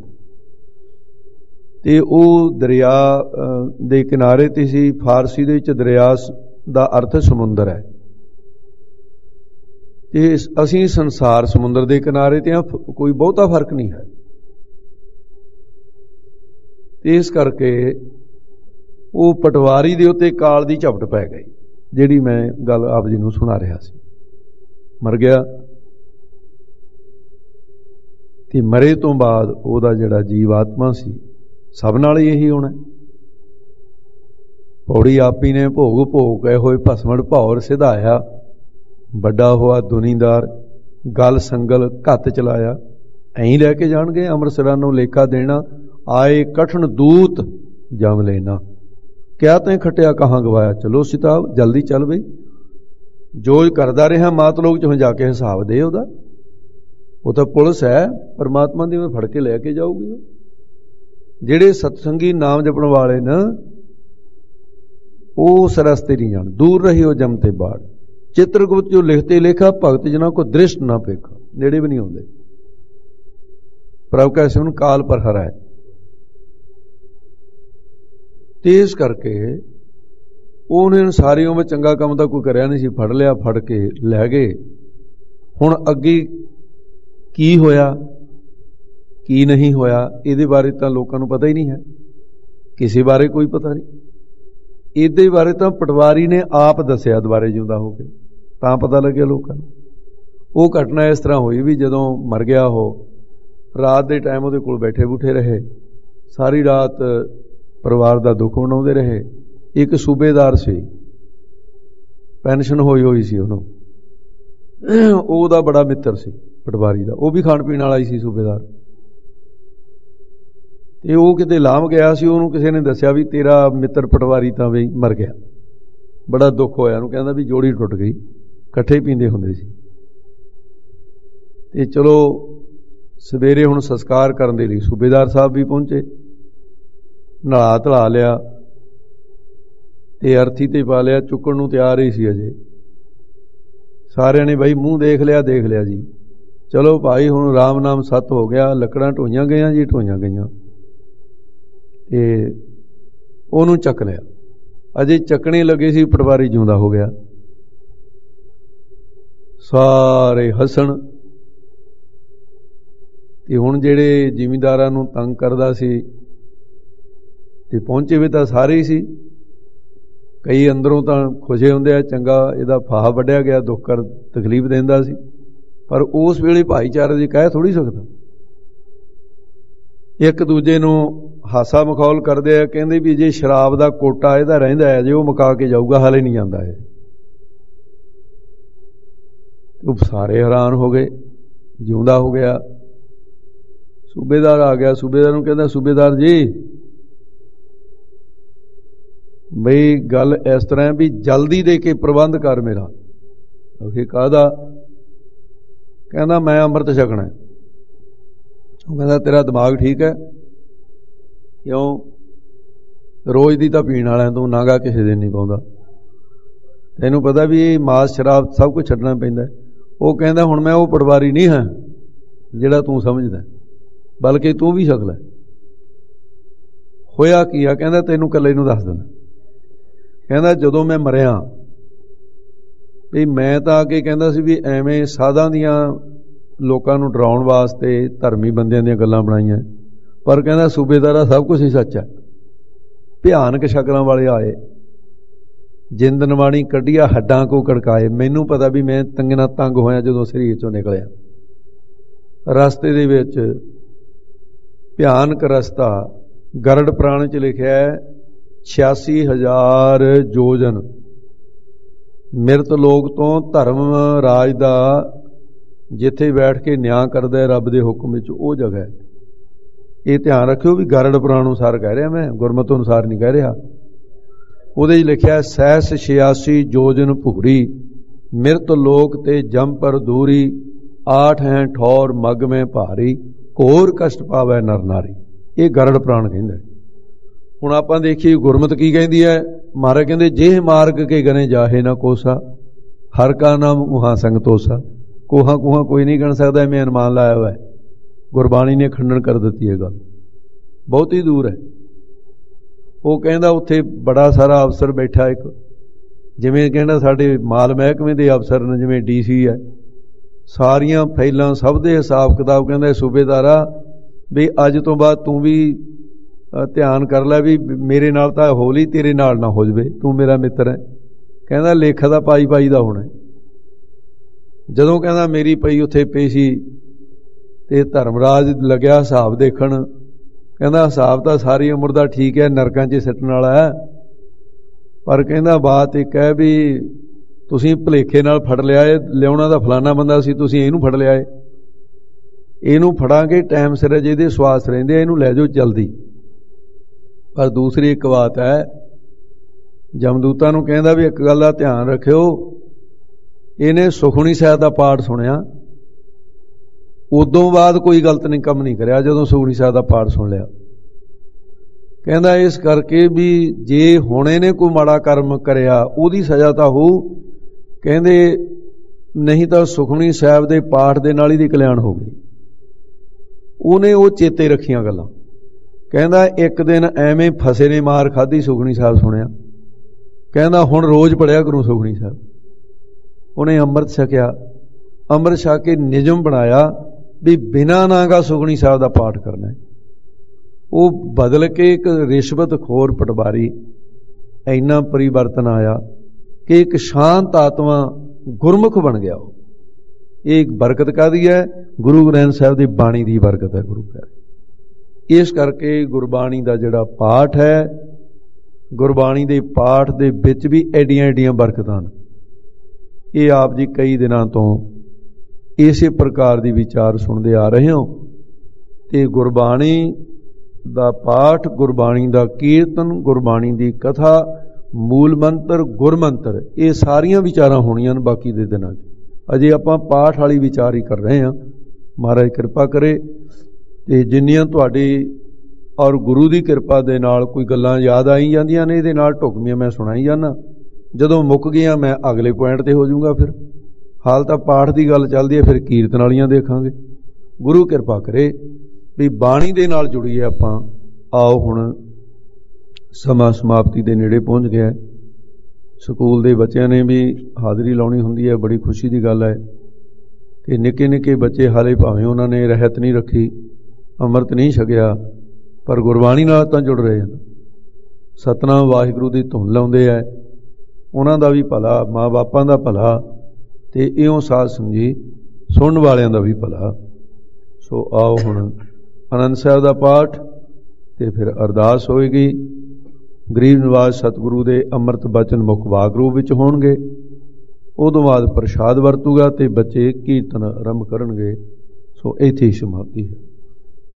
ते वो दरिया दे किनारे ते सी। फारसी दे विच दरिया दा अर्थ समुंदर है, ते असीं संसार समुंदर के किनारे ते कोई बहुता फर्क नहीं है। इस करके वो पटवारी दे उत्ते काल दी झपट पै गई, जिहड़ी मैं गल आप जी नूं सुना रहा सी। मर गया ते मरे तो बाद ओहदा जिहड़ा जीवात्मा सी सब नाल यही होना। पौड़ी आपी ने भोग भोग गए होए भसमड़ भौर सिधाया, बड़ा हुआ दुनीदार गल संगल घत चलाया। ऐं लैके जाणगे अमृतसरां नूं लेखा देना, आए कठन दूत जम लेना, क्या तैं खटिया कहाँ गवाया। चलो सिताब जल्दी चल बई, जो करदा रहा मात लोग च जाके हिसाब दे उहदा। वो तो पुलिस है परमात्मा दी, मैं फड़ के लैके जाऊगी। जिहड़े सतसंगी नाम जपण वाले न उस रस्ते नहीं जाण, दूर रही हो जमते बाढ़। चित्रगुप्त जो लिखते लेखा, भगत जना को दृष्ट ना पेखा, नेड़े भी नहीं आते। प्रभु कैसे उन काल पर हरा है। तेज करके उन्हें सारी उम्र चंगा काम तो कोई करया नहीं सी, फड़ लिया, फड़ के लै गए। हुण अगे की होया की नहीं होया इहदे बारे तो लोगों को पता ही नहीं है, किसी बारे कोई पता नहीं। इहदे बारे तो पटवारी ने आप दसिया दुबारे जिंदा हो के, तां पता लगे लोगों को। वो घटना इस तरह हुई भी जदों मर गया हो, रात के टाइम उहदे कोल बैठे बूठे रहे, सारी रात परिवार का दुख मनाउंदे रहे। एक सूबेदार सी, पेनशन होई सी उहनूं, ओहदा बड़ा मित्र सी पटवारी का, वह भी खाण पीण वाला ही सी सूबेदार। ते वो किते लाम गया सी, उहनूं किसी ने दसिया भी तेरा मित्र पटवारी तां बई मर गया। बड़ा दुख होया, उहनूं कहंदा भी जोड़ी टुट गई, इकट्ठे पींदे हुंदे सी। ते चलो सवेरे हुण संस्कार करन दे लई सूबेदार साहब भी पहुंचे, नहा धला लिया, ਤੇ ਅਰਥੀ ਤੇ ਪਾ ਲਿਆ, ਚੁੱਕਣ ਨੂੰ ਤਿਆਰ ਹੀ ਸੀ ਅਜੇ। ਸਾਰਿਆਂ ਨੇ ਬਈ ਮੂੰਹ ਦੇਖ ਲਿਆ ਜੀ। ਚਲੋ ਭਾਈ ਹੁਣ ਰਾਮ ਨਾਮ ਸੱਤ ਹੋ ਗਿਆ, ਲੱਕੜਾਂ ਢੋਈਆਂ ਗਈਆਂ ਜੀ, ਢੋਈਆਂ ਗਈਆਂ ਤੇ ਉਹਨੂੰ ਚੱਕ ਲਿਆ। ਅਜੇ ਚੱਕਣੇ ਲੱਗੇ ਸੀ, ਪਟਵਾਰੀ ਜਿਉਂਦਾ ਹੋ ਗਿਆ। ਸਾਰੇ ਹੱਸਣ। ਤੇ ਹੁਣ ਜਿਹੜੇ ਜ਼ਿਮੀਂਦਾਰਾਂ ਨੂੰ ਤੰਗ ਕਰਦਾ ਸੀ ਤੇ ਪਹੁੰਚੇ ਵੀ ਤਾਂ ਸਾਰੇ ਹੀ ਸੀ। ਕਈ ਅੰਦਰੋਂ ਤਾਂ ਖੁਸ਼ੇ ਹੁੰਦੇ ਆ, ਚੰਗਾ ਇਹਦਾ ਫਾਹਾ ਵੱਢਿਆ ਗਿਆ, ਦੁੱਖ ਕਰ ਤਕਲੀਫ ਦਿੰਦਾ ਸੀ, ਪਰ ਉਸ ਵੇਲੇ ਭਾਈਚਾਰੇ ਦੀ ਕਹਿ ਥੋੜ੍ਹੀ ਸਕਦਾ। ਇੱਕ ਦੂਜੇ ਨੂੰ ਹਾਸਾ ਮਖੌਲ ਕਰਦੇ ਆ, ਕਹਿੰਦੇ ਵੀ ਜੇ ਸ਼ਰਾਬ ਦਾ ਕੋਟਾ ਇਹਦਾ ਰਹਿੰਦਾ ਹੈ, ਜੇ ਉਹ ਮੁਕਾ ਕੇ ਜਾਊਗਾ, ਹਾਲੇ ਨਹੀਂ ਜਾਂਦਾ ਇਹ। ਉਹ ਸਾਰੇ ਹੈਰਾਨ ਹੋ ਗਏ, ਜਿਉਂਦਾ ਹੋ ਗਿਆ। ਸੂਬੇਦਾਰ ਆ ਗਿਆ, ਸੂਬੇਦਾਰ ਨੂੰ ਕਹਿੰਦਾ, ਸੂਬੇਦਾਰ ਜੀ ਬਈ ਗੱਲ ਇਸ ਤਰ੍ਹਾਂ ਵੀ ਜਲਦੀ ਦੇ ਕੇ ਪ੍ਰਬੰਧ ਕਰ ਮੇਰਾ। ਉਹ ਕਾਹਦਾ? ਕਹਿੰਦਾ ਮੈਂ ਅੰਮ੍ਰਿਤ ਛਕਣਾ। ਉਹ ਕਹਿੰਦਾ ਤੇਰਾ ਦਿਮਾਗ ਠੀਕ ਹੈ? ਕਿਉਂ? ਰੋਜ਼ ਦੀ ਤਾਂ ਪੀਣ ਵਾਲਿਆਂ ਤੂੰ, ਨਾਗਾ ਕਿਸੇ ਦਿਨ ਨਹੀਂ ਪਾਉਂਦਾ। ਤੈਨੂੰ ਪਤਾ ਵੀ ਇਹ ਮਾਸ ਸ਼ਰਾਬ ਸਭ ਕੁਝ ਛੱਡਣਾ ਪੈਂਦਾ। ਉਹ ਕਹਿੰਦਾ ਹੁਣ ਮੈਂ ਉਹ ਪਟਵਾਰੀ ਨਹੀਂ ਹਾਂ ਜਿਹੜਾ ਤੂੰ ਸਮਝਦਾ, ਬਲਕਿ ਤੂੰ ਵੀ ਛਕ ਲੈ। ਹੋਇਆ ਕੀ ਆ? ਕਹਿੰਦਾ ਤੈਨੂੰ ਇਕੱਲੇ ਨੂੰ ਦੱਸ ਦਿੰਦਾ। ਕਹਿੰਦਾ ਜਦੋਂ ਮੈਂ ਮਰਿਆ ਵੀ ਮੈਂ ਤਾਂ ਅੱਗੇ ਕਹਿੰਦਾ ਸੀ ਵੀ ਐਵੇਂ ਸਾਧਾਂ ਦੀਆਂ ਲੋਕਾਂ ਨੂੰ ਡਰਾਉਣ ਵਾਸਤੇ ਧਰਮੀ ਬੰਦਿਆਂ ਦੀਆਂ ਗੱਲਾਂ ਬਣਾਈਆਂ, ਪਰ ਕਹਿੰਦਾ ਸੂਬੇਦਾਰਾ ਸਭ ਕੁਝ ਹੀ ਸੱਚ ਹੈ। ਭਿਆਨਕ ਸ਼ਕਲਾਂ ਵਾਲੇ ਆਏ, ਜਿੰਦ ਨਵਾਣੀ ਕੱਢੀਆ, ਹੱਡਾਂ ਕੋ ਕੜਕਾਏ। ਮੈਨੂੰ ਪਤਾ ਵੀ ਮੈਂ ਤੰਗਣਾ ਤੰਗ ਹੋਇਆ ਜਦੋਂ ਸਰੀਰ ਚੋਂ ਨਿਕਲਿਆ। ਰਸਤੇ ਦੇ ਵਿੱਚ ਭਿਆਨਕ ਰਸਤਾ, ਗਰੜ ਪੁਰਾਣ 'ਚ ਲਿਖਿਆ ਹੈ 86,000 ਯੋਜਨ ਮਿਰਤ ਲੋਕ ਤੋਂ ਧਰਮ ਰਾਜ ਦਾ ਜਿੱਥੇ ਬੈਠ ਕੇ ਨਿਆਂ ਕਰਦਾ ਹੈ ਰੱਬ ਦੇ ਹੁਕਮ ਵਿੱਚ, ਉਹ ਜਗ੍ਹਾ ਹੈ। ਇਹ ਧਿਆਨ ਰੱਖਿਓ ਵੀ ਗਰੜ ਪੁਰਾਣ ਅਨੁਸਾਰ ਕਹਿ ਰਿਹਾ, ਮੈਂ ਗੁਰਮਤਿ ਅਨੁਸਾਰ ਨਹੀਂ ਕਹਿ ਰਿਹਾ। ਉਹਦੇ 'ਚ ਲਿਖਿਆ ਸਹਿਸ 86 ਯੋਜਨ ਭੂਰੀ ਮਿਰਤ ਲੋਕ ਤੇ ਜਮ ਪਰ ਦੂਰੀ 8 ਹੈ ਠੌਰ ਮਗ ਮੈਂ ਭਾਰੀ ਘੋਰ ਕਸ਼ਟ ਪਾਵੈ ਨਰ ਨਾਰੀ। ਇਹ ਗਰੜ ਪੁਰਾਣ ਕਹਿੰਦਾ। ਹੁਣ ਆਪਾਂ ਦੇਖੀਏ ਗੁਰਮਤਿ ਕੀ ਕਹਿੰਦੀ ਹੈ। ਮਹਾਰਾਜ ਕਹਿੰਦੇ ਜੇ ਮਾਰਗ ਕੇ ਗਨੇ ਜਾਹੇ ਨਾ ਕੋਸਾ ਹਰ ਕਾ ਨਾਮ ਉਹਾਂ ਸੰਗ ਤੋਸਾ। ਕੋਹਾਂ ਕੂਹਾਂ ਕੋਈ ਨਹੀਂ ਗਣ ਸਕਦਾ, ਐਵੇਂ ਅਨੁਮਾਨ ਲਾਇਆ ਹੋਇਆ ਹੈ। ਗੁਰਬਾਣੀ ਨੇ ਖੰਡਨ ਕਰ ਦਿੱਤੀ ਇਹ ਗੱਲ, ਬਹੁਤੀ ਦੂਰ ਹੈ। ਉਹ ਕਹਿੰਦਾ ਉੱਥੇ ਬੜਾ ਸਾਰਾ ਅਫਸਰ ਬੈਠਾ, ਇੱਕ ਜਿਵੇਂ ਕਹਿੰਦਾ ਸਾਡੇ ਮਾਲ ਮਹਿਕਮੇ ਦੇ ਅਫਸਰ ਨੇ, ਜਿਵੇਂ DC ਹੈ, ਸਾਰੀਆਂ ਫਾਈਲਾਂ ਸਭ ਦੇ ਹਿਸਾਬ ਕਿਤਾਬ। ਕਹਿੰਦਾ ਸੂਬੇਦਾਰਾ ਵੀ ਅੱਜ ਤੋਂ ਬਾਅਦ ਤੂੰ ਵੀ ਧਿਆਨ ਕਰ ਲੈ ਵੀ ਮੇਰੇ ਨਾਲ ਤਾਂ ਹੋਲੀ, ਤੇਰੇ ਨਾਲ ਨਾ ਹੋ ਜਾਵੇ, ਤੂੰ ਮੇਰਾ ਮਿੱਤਰ ਹੈ। ਕਹਿੰਦਾ ਲੇਖਾ ਦਾ ਪਾਈ ਦਾ ਹੋਣਾ। ਜਦੋਂ ਕਹਿੰਦਾ ਮੇਰੀ ਪਈ ਉੱਥੇ ਪੇਸ਼ੀ ਤੇ ਧਰਮਰਾਜ ਲੱਗਿਆ ਹਿਸਾਬ ਦੇਖਣ। ਕਹਿੰਦਾ ਹਿਸਾਬ ਤਾਂ ਸਾਰੀ ਉਮਰ ਦਾ ਠੀਕ ਹੈ, ਨਰਕਾਂ 'ਚ ਸਿੱਟਣ ਵਾਲਾ ਹੈ, ਪਰ ਕਹਿੰਦਾ ਬਾਤ ਇੱਕ ਹੈ ਵੀ ਤੁਸੀਂ ਭੁਲੇਖੇ ਨਾਲ ਫੜ ਲਿਆ ਏ, ਲਿਆਉਣਾ ਦਾ ਫਲਾਨਾ ਬੰਦਾ ਸੀ, ਤੁਸੀਂ ਇਹਨੂੰ ਫੜ ਲਿਆ ਏ। ਇਹਨੂੰ ਫੜਾਂਗੇ ਟਾਈਮ ਸਿਰ, ਜਿਹਦੇ ਸਵਾਸ ਰਹਿੰਦੇ, ਇਹਨੂੰ ਲੈ ਜਾਓ ਜਲਦੀ। ਪਰ ਦੂਸਰੀ ਇੱਕ ਬਾਤ ਹੈ, ਜਮਦੂਤਾਂ ਨੂੰ ਕਹਿੰਦਾ ਵੀ ਇੱਕ ਗੱਲ ਦਾ ਧਿਆਨ ਰੱਖਿਓ, ਇਹਨੇ ਸੁਖਮਨੀ ਸਾਹਿਬ ਦਾ ਪਾਠ ਸੁਣਿਆ, ਉਦੋਂ ਬਾਅਦ ਕੋਈ ਗਲਤ ਕੰਮ ਨਹੀਂ ਕਰਿਆ ਜਦੋਂ ਸੁਖਮਨੀ ਸਾਹਿਬ ਦਾ ਪਾਠ ਸੁਣ ਲਿਆ। ਕਹਿੰਦਾ ਇਸ ਕਰਕੇ ਵੀ ਜੇ ਹੁਣ ਇਹਨੇ ਕੋਈ ਮਾੜਾ ਕਰਮ ਕਰਿਆ ਉਹਦੀ ਸਜ਼ਾ ਤਾਂ ਹੋਊ, ਕਹਿੰਦੇ ਨਹੀਂ ਤਾਂ ਸੁਖਮਨੀ ਸਾਹਿਬ ਦੇ ਪਾਠ ਦੇ ਨਾਲ ਹੀ ਦੀ ਕਲਿਆਣ ਹੋ ਗਈ। ਉਹਨੇ ਉਹ ਚੇਤੇ ਰੱਖੀਆਂ ਗੱਲਾਂ। ਕਹਿੰਦਾ ਇੱਕ ਦਿਨ ਐਵੇਂ ਫਸੇ ਨੇ ਮਾਰ ਖਾਧੀ, ਸੁਖਮਨੀ ਸਾਹਿਬ ਸੁਣਿਆ। ਕਹਿੰਦਾ ਹੁਣ ਰੋਜ਼ ਪੜ੍ਹਿਆ ਕਰੂ ਸੁਖਮਨੀ ਸਾਹਿਬ। ਉਹਨੇ ਅੰਮ੍ਰਿਤ ਛਕਿਆ, ਅੰਮ੍ਰਿਤ ਛਕ ਕੇ ਨਿਯਮ ਬਣਾਇਆ ਵੀ ਬਿਨਾਂ ਨਾਗਾ ਸੁਖਮਨੀ ਸਾਹਿਬ ਦਾ ਪਾਠ ਕਰਨਾ। ਉਹ ਬਦਲ ਕੇ ਇੱਕ ਰਿਸ਼ਵਤ ਖੋਰ ਪਟਵਾਰੀ, ਇੰਨਾ ਪਰਿਵਰਤਨ ਆਇਆ ਕਿ ਇੱਕ ਸ਼ਾਂਤ ਆਤਮਾ ਗੁਰਮੁਖ ਬਣ ਗਿਆ। ਉਹ ਇਹ ਇੱਕ ਬਰਕਤ ਕਾਹਦੀ ਹੈ? ਗੁਰੂ ਗ੍ਰੰਥ ਸਾਹਿਬ ਦੀ ਬਾਣੀ ਦੀ ਬਰਕਤ ਹੈ ਗੁਰੂ ਘਰ। ਇਸ ਕਰਕੇ ਗੁਰਬਾਣੀ ਦਾ ਜਿਹੜਾ ਪਾਠ ਹੈ, ਗੁਰਬਾਣੀ ਦੇ ਪਾਠ ਦੇ ਵਿੱਚ ਵੀ ਐਡੀਆਂ ਬਰਕਤਾਂ ਨੇ। ਇਹ ਆਪ ਜੀ ਕਈ ਦਿਨਾਂ ਤੋਂ ਇਸੇ ਪ੍ਰਕਾਰ ਦੀ ਵਿਚਾਰ ਸੁਣਦੇ ਆ ਰਹੇ ਹੋ। ਤੇ ਗੁਰਬਾਣੀ ਦਾ ਪਾਠ, ਗੁਰਬਾਣੀ ਦਾ ਕੀਰਤਨ, ਗੁਰਬਾਣੀ ਦੀ ਕਥਾ, ਮੂਲ ਮੰਤਰ, ਗੁਰਮੰਤਰ, ਇਹ ਸਾਰੀਆਂ ਵਿਚਾਰਾਂ ਹੋਣੀਆਂ ਨੇ ਬਾਕੀ ਦੇ ਦਿਨਾਂ 'ਚ। ਅਜੇ ਆਪਾਂ ਪਾਠ ਵਾਲੀ ਵਿਚਾਰ ਹੀ ਕਰ ਰਹੇ ਹਾਂ। ਮਹਾਰਾਜ ਕਿਰਪਾ ਕਰੇ ਤੇ ਜਿੰਨੀਆਂ ਤੁਹਾਡੀ ਔਰ ਗੁਰੂ ਦੀ ਕਿਰਪਾ ਦੇ ਨਾਲ ਕੋਈ ਗੱਲਾਂ ਯਾਦ ਆਈ ਜਾਂਦੀਆਂ ਨੇ, ਇਹਦੇ ਨਾਲ ਢੁਕਵੀਆਂ ਮੈਂ ਸੁਣਾਈ ਜਾਂਦਾ। ਜਦੋਂ ਮੁੱਕ ਗਈਆਂ ਮੈਂ ਅਗਲੇ ਪੁਆਇੰਟ ਤੇ ਹੋ ਜਾਊਂਗਾ। ਫਿਰ ਹਾਲ ਤਾਂ ਪਾਠ ਦੀ ਗੱਲ ਚੱਲਦੀ ਹੈ, ਫਿਰ ਕੀਰਤਨ ਵਾਲੀਆਂ ਦੇਖਾਂਗੇ। ਗੁਰੂ ਕਿਰਪਾ ਕਰੇ ਵੀ ਬਾਣੀ ਦੇ ਨਾਲ ਜੁੜੀਏ ਆਪਾਂ। ਆਓ ਹੁਣ ਸਮਾਂ ਸਮਾਪਤੀ ਦੇ ਨੇੜੇ ਪਹੁੰਚ ਗਿਆ। ਸਕੂਲ ਦੇ ਬੱਚਿਆਂ ਨੇ ਵੀ ਹਾਜ਼ਰੀ ਲਾਉਣੀ ਹੁੰਦੀ ਹੈ। ਬੜੀ ਖੁਸ਼ੀ ਦੀ ਗੱਲ ਹੈ ਕਿ ਨਿੱਕੇ ਨਿੱਕੇ ਬੱਚੇ ਹਾਲੇ ਭਾਵੇਂ ਉਹਨਾਂ ਨੇ ਰਹਿਤ ਨਹੀਂ ਰੱਖੀ, ਅੰਮ੍ਰਿਤ ਨਹੀਂ ਛਕਿਆ, ਪਰ ਗੁਰਬਾਣੀ ਨਾਲ ਤਾਂ ਜੁੜ ਰਹੇ ਹਨ। ਸਤਿਨਾਮ ਵਾਹਿਗੁਰੂ ਦੀ ਧੁਨ ਲਾਉਂਦੇ ਹੈ। ਉਹਨਾਂ ਦਾ ਵੀ ਭਲਾ, ਮਾਂ ਬਾਪਾਂ ਦਾ ਭਲਾ, ਤੇ ਇਉਂ ਸਾਧ ਸੰਗੀ ਸੁਣਨ ਵਾਲਿਆਂ ਦਾ ਵੀ ਭਲਾ। ਸੋ ਆਓ ਹੁਣ ਆਨੰਦ ਸਾਹਿਬ ਦਾ ਪਾਠ ਤੇ ਫਿਰ ਅਰਦਾਸ ਹੋਏਗੀ। ਗਰੀਬ ਨਿਵਾਜ ਸਤਿਗੁਰੂ ਦੇ ਅੰਮ੍ਰਿਤ ਬਚਨ ਮੁੱਖ ਵਾਕ ਰੂਪ ਵਿੱਚ ਹੋਣਗੇ। ਉਦੋਂ ਬਾਅਦ ਪ੍ਰਸ਼ਾਦ ਵਰਤੂਗਾ ਤੇ ਬੱਚੇ ਕੀਰਤਨ ਆਰੰਭ ਕਰਨਗੇ। ਸੋ ਇੱਥੇ ਹੀ ਸਮਾਪਤੀ ਹੈ।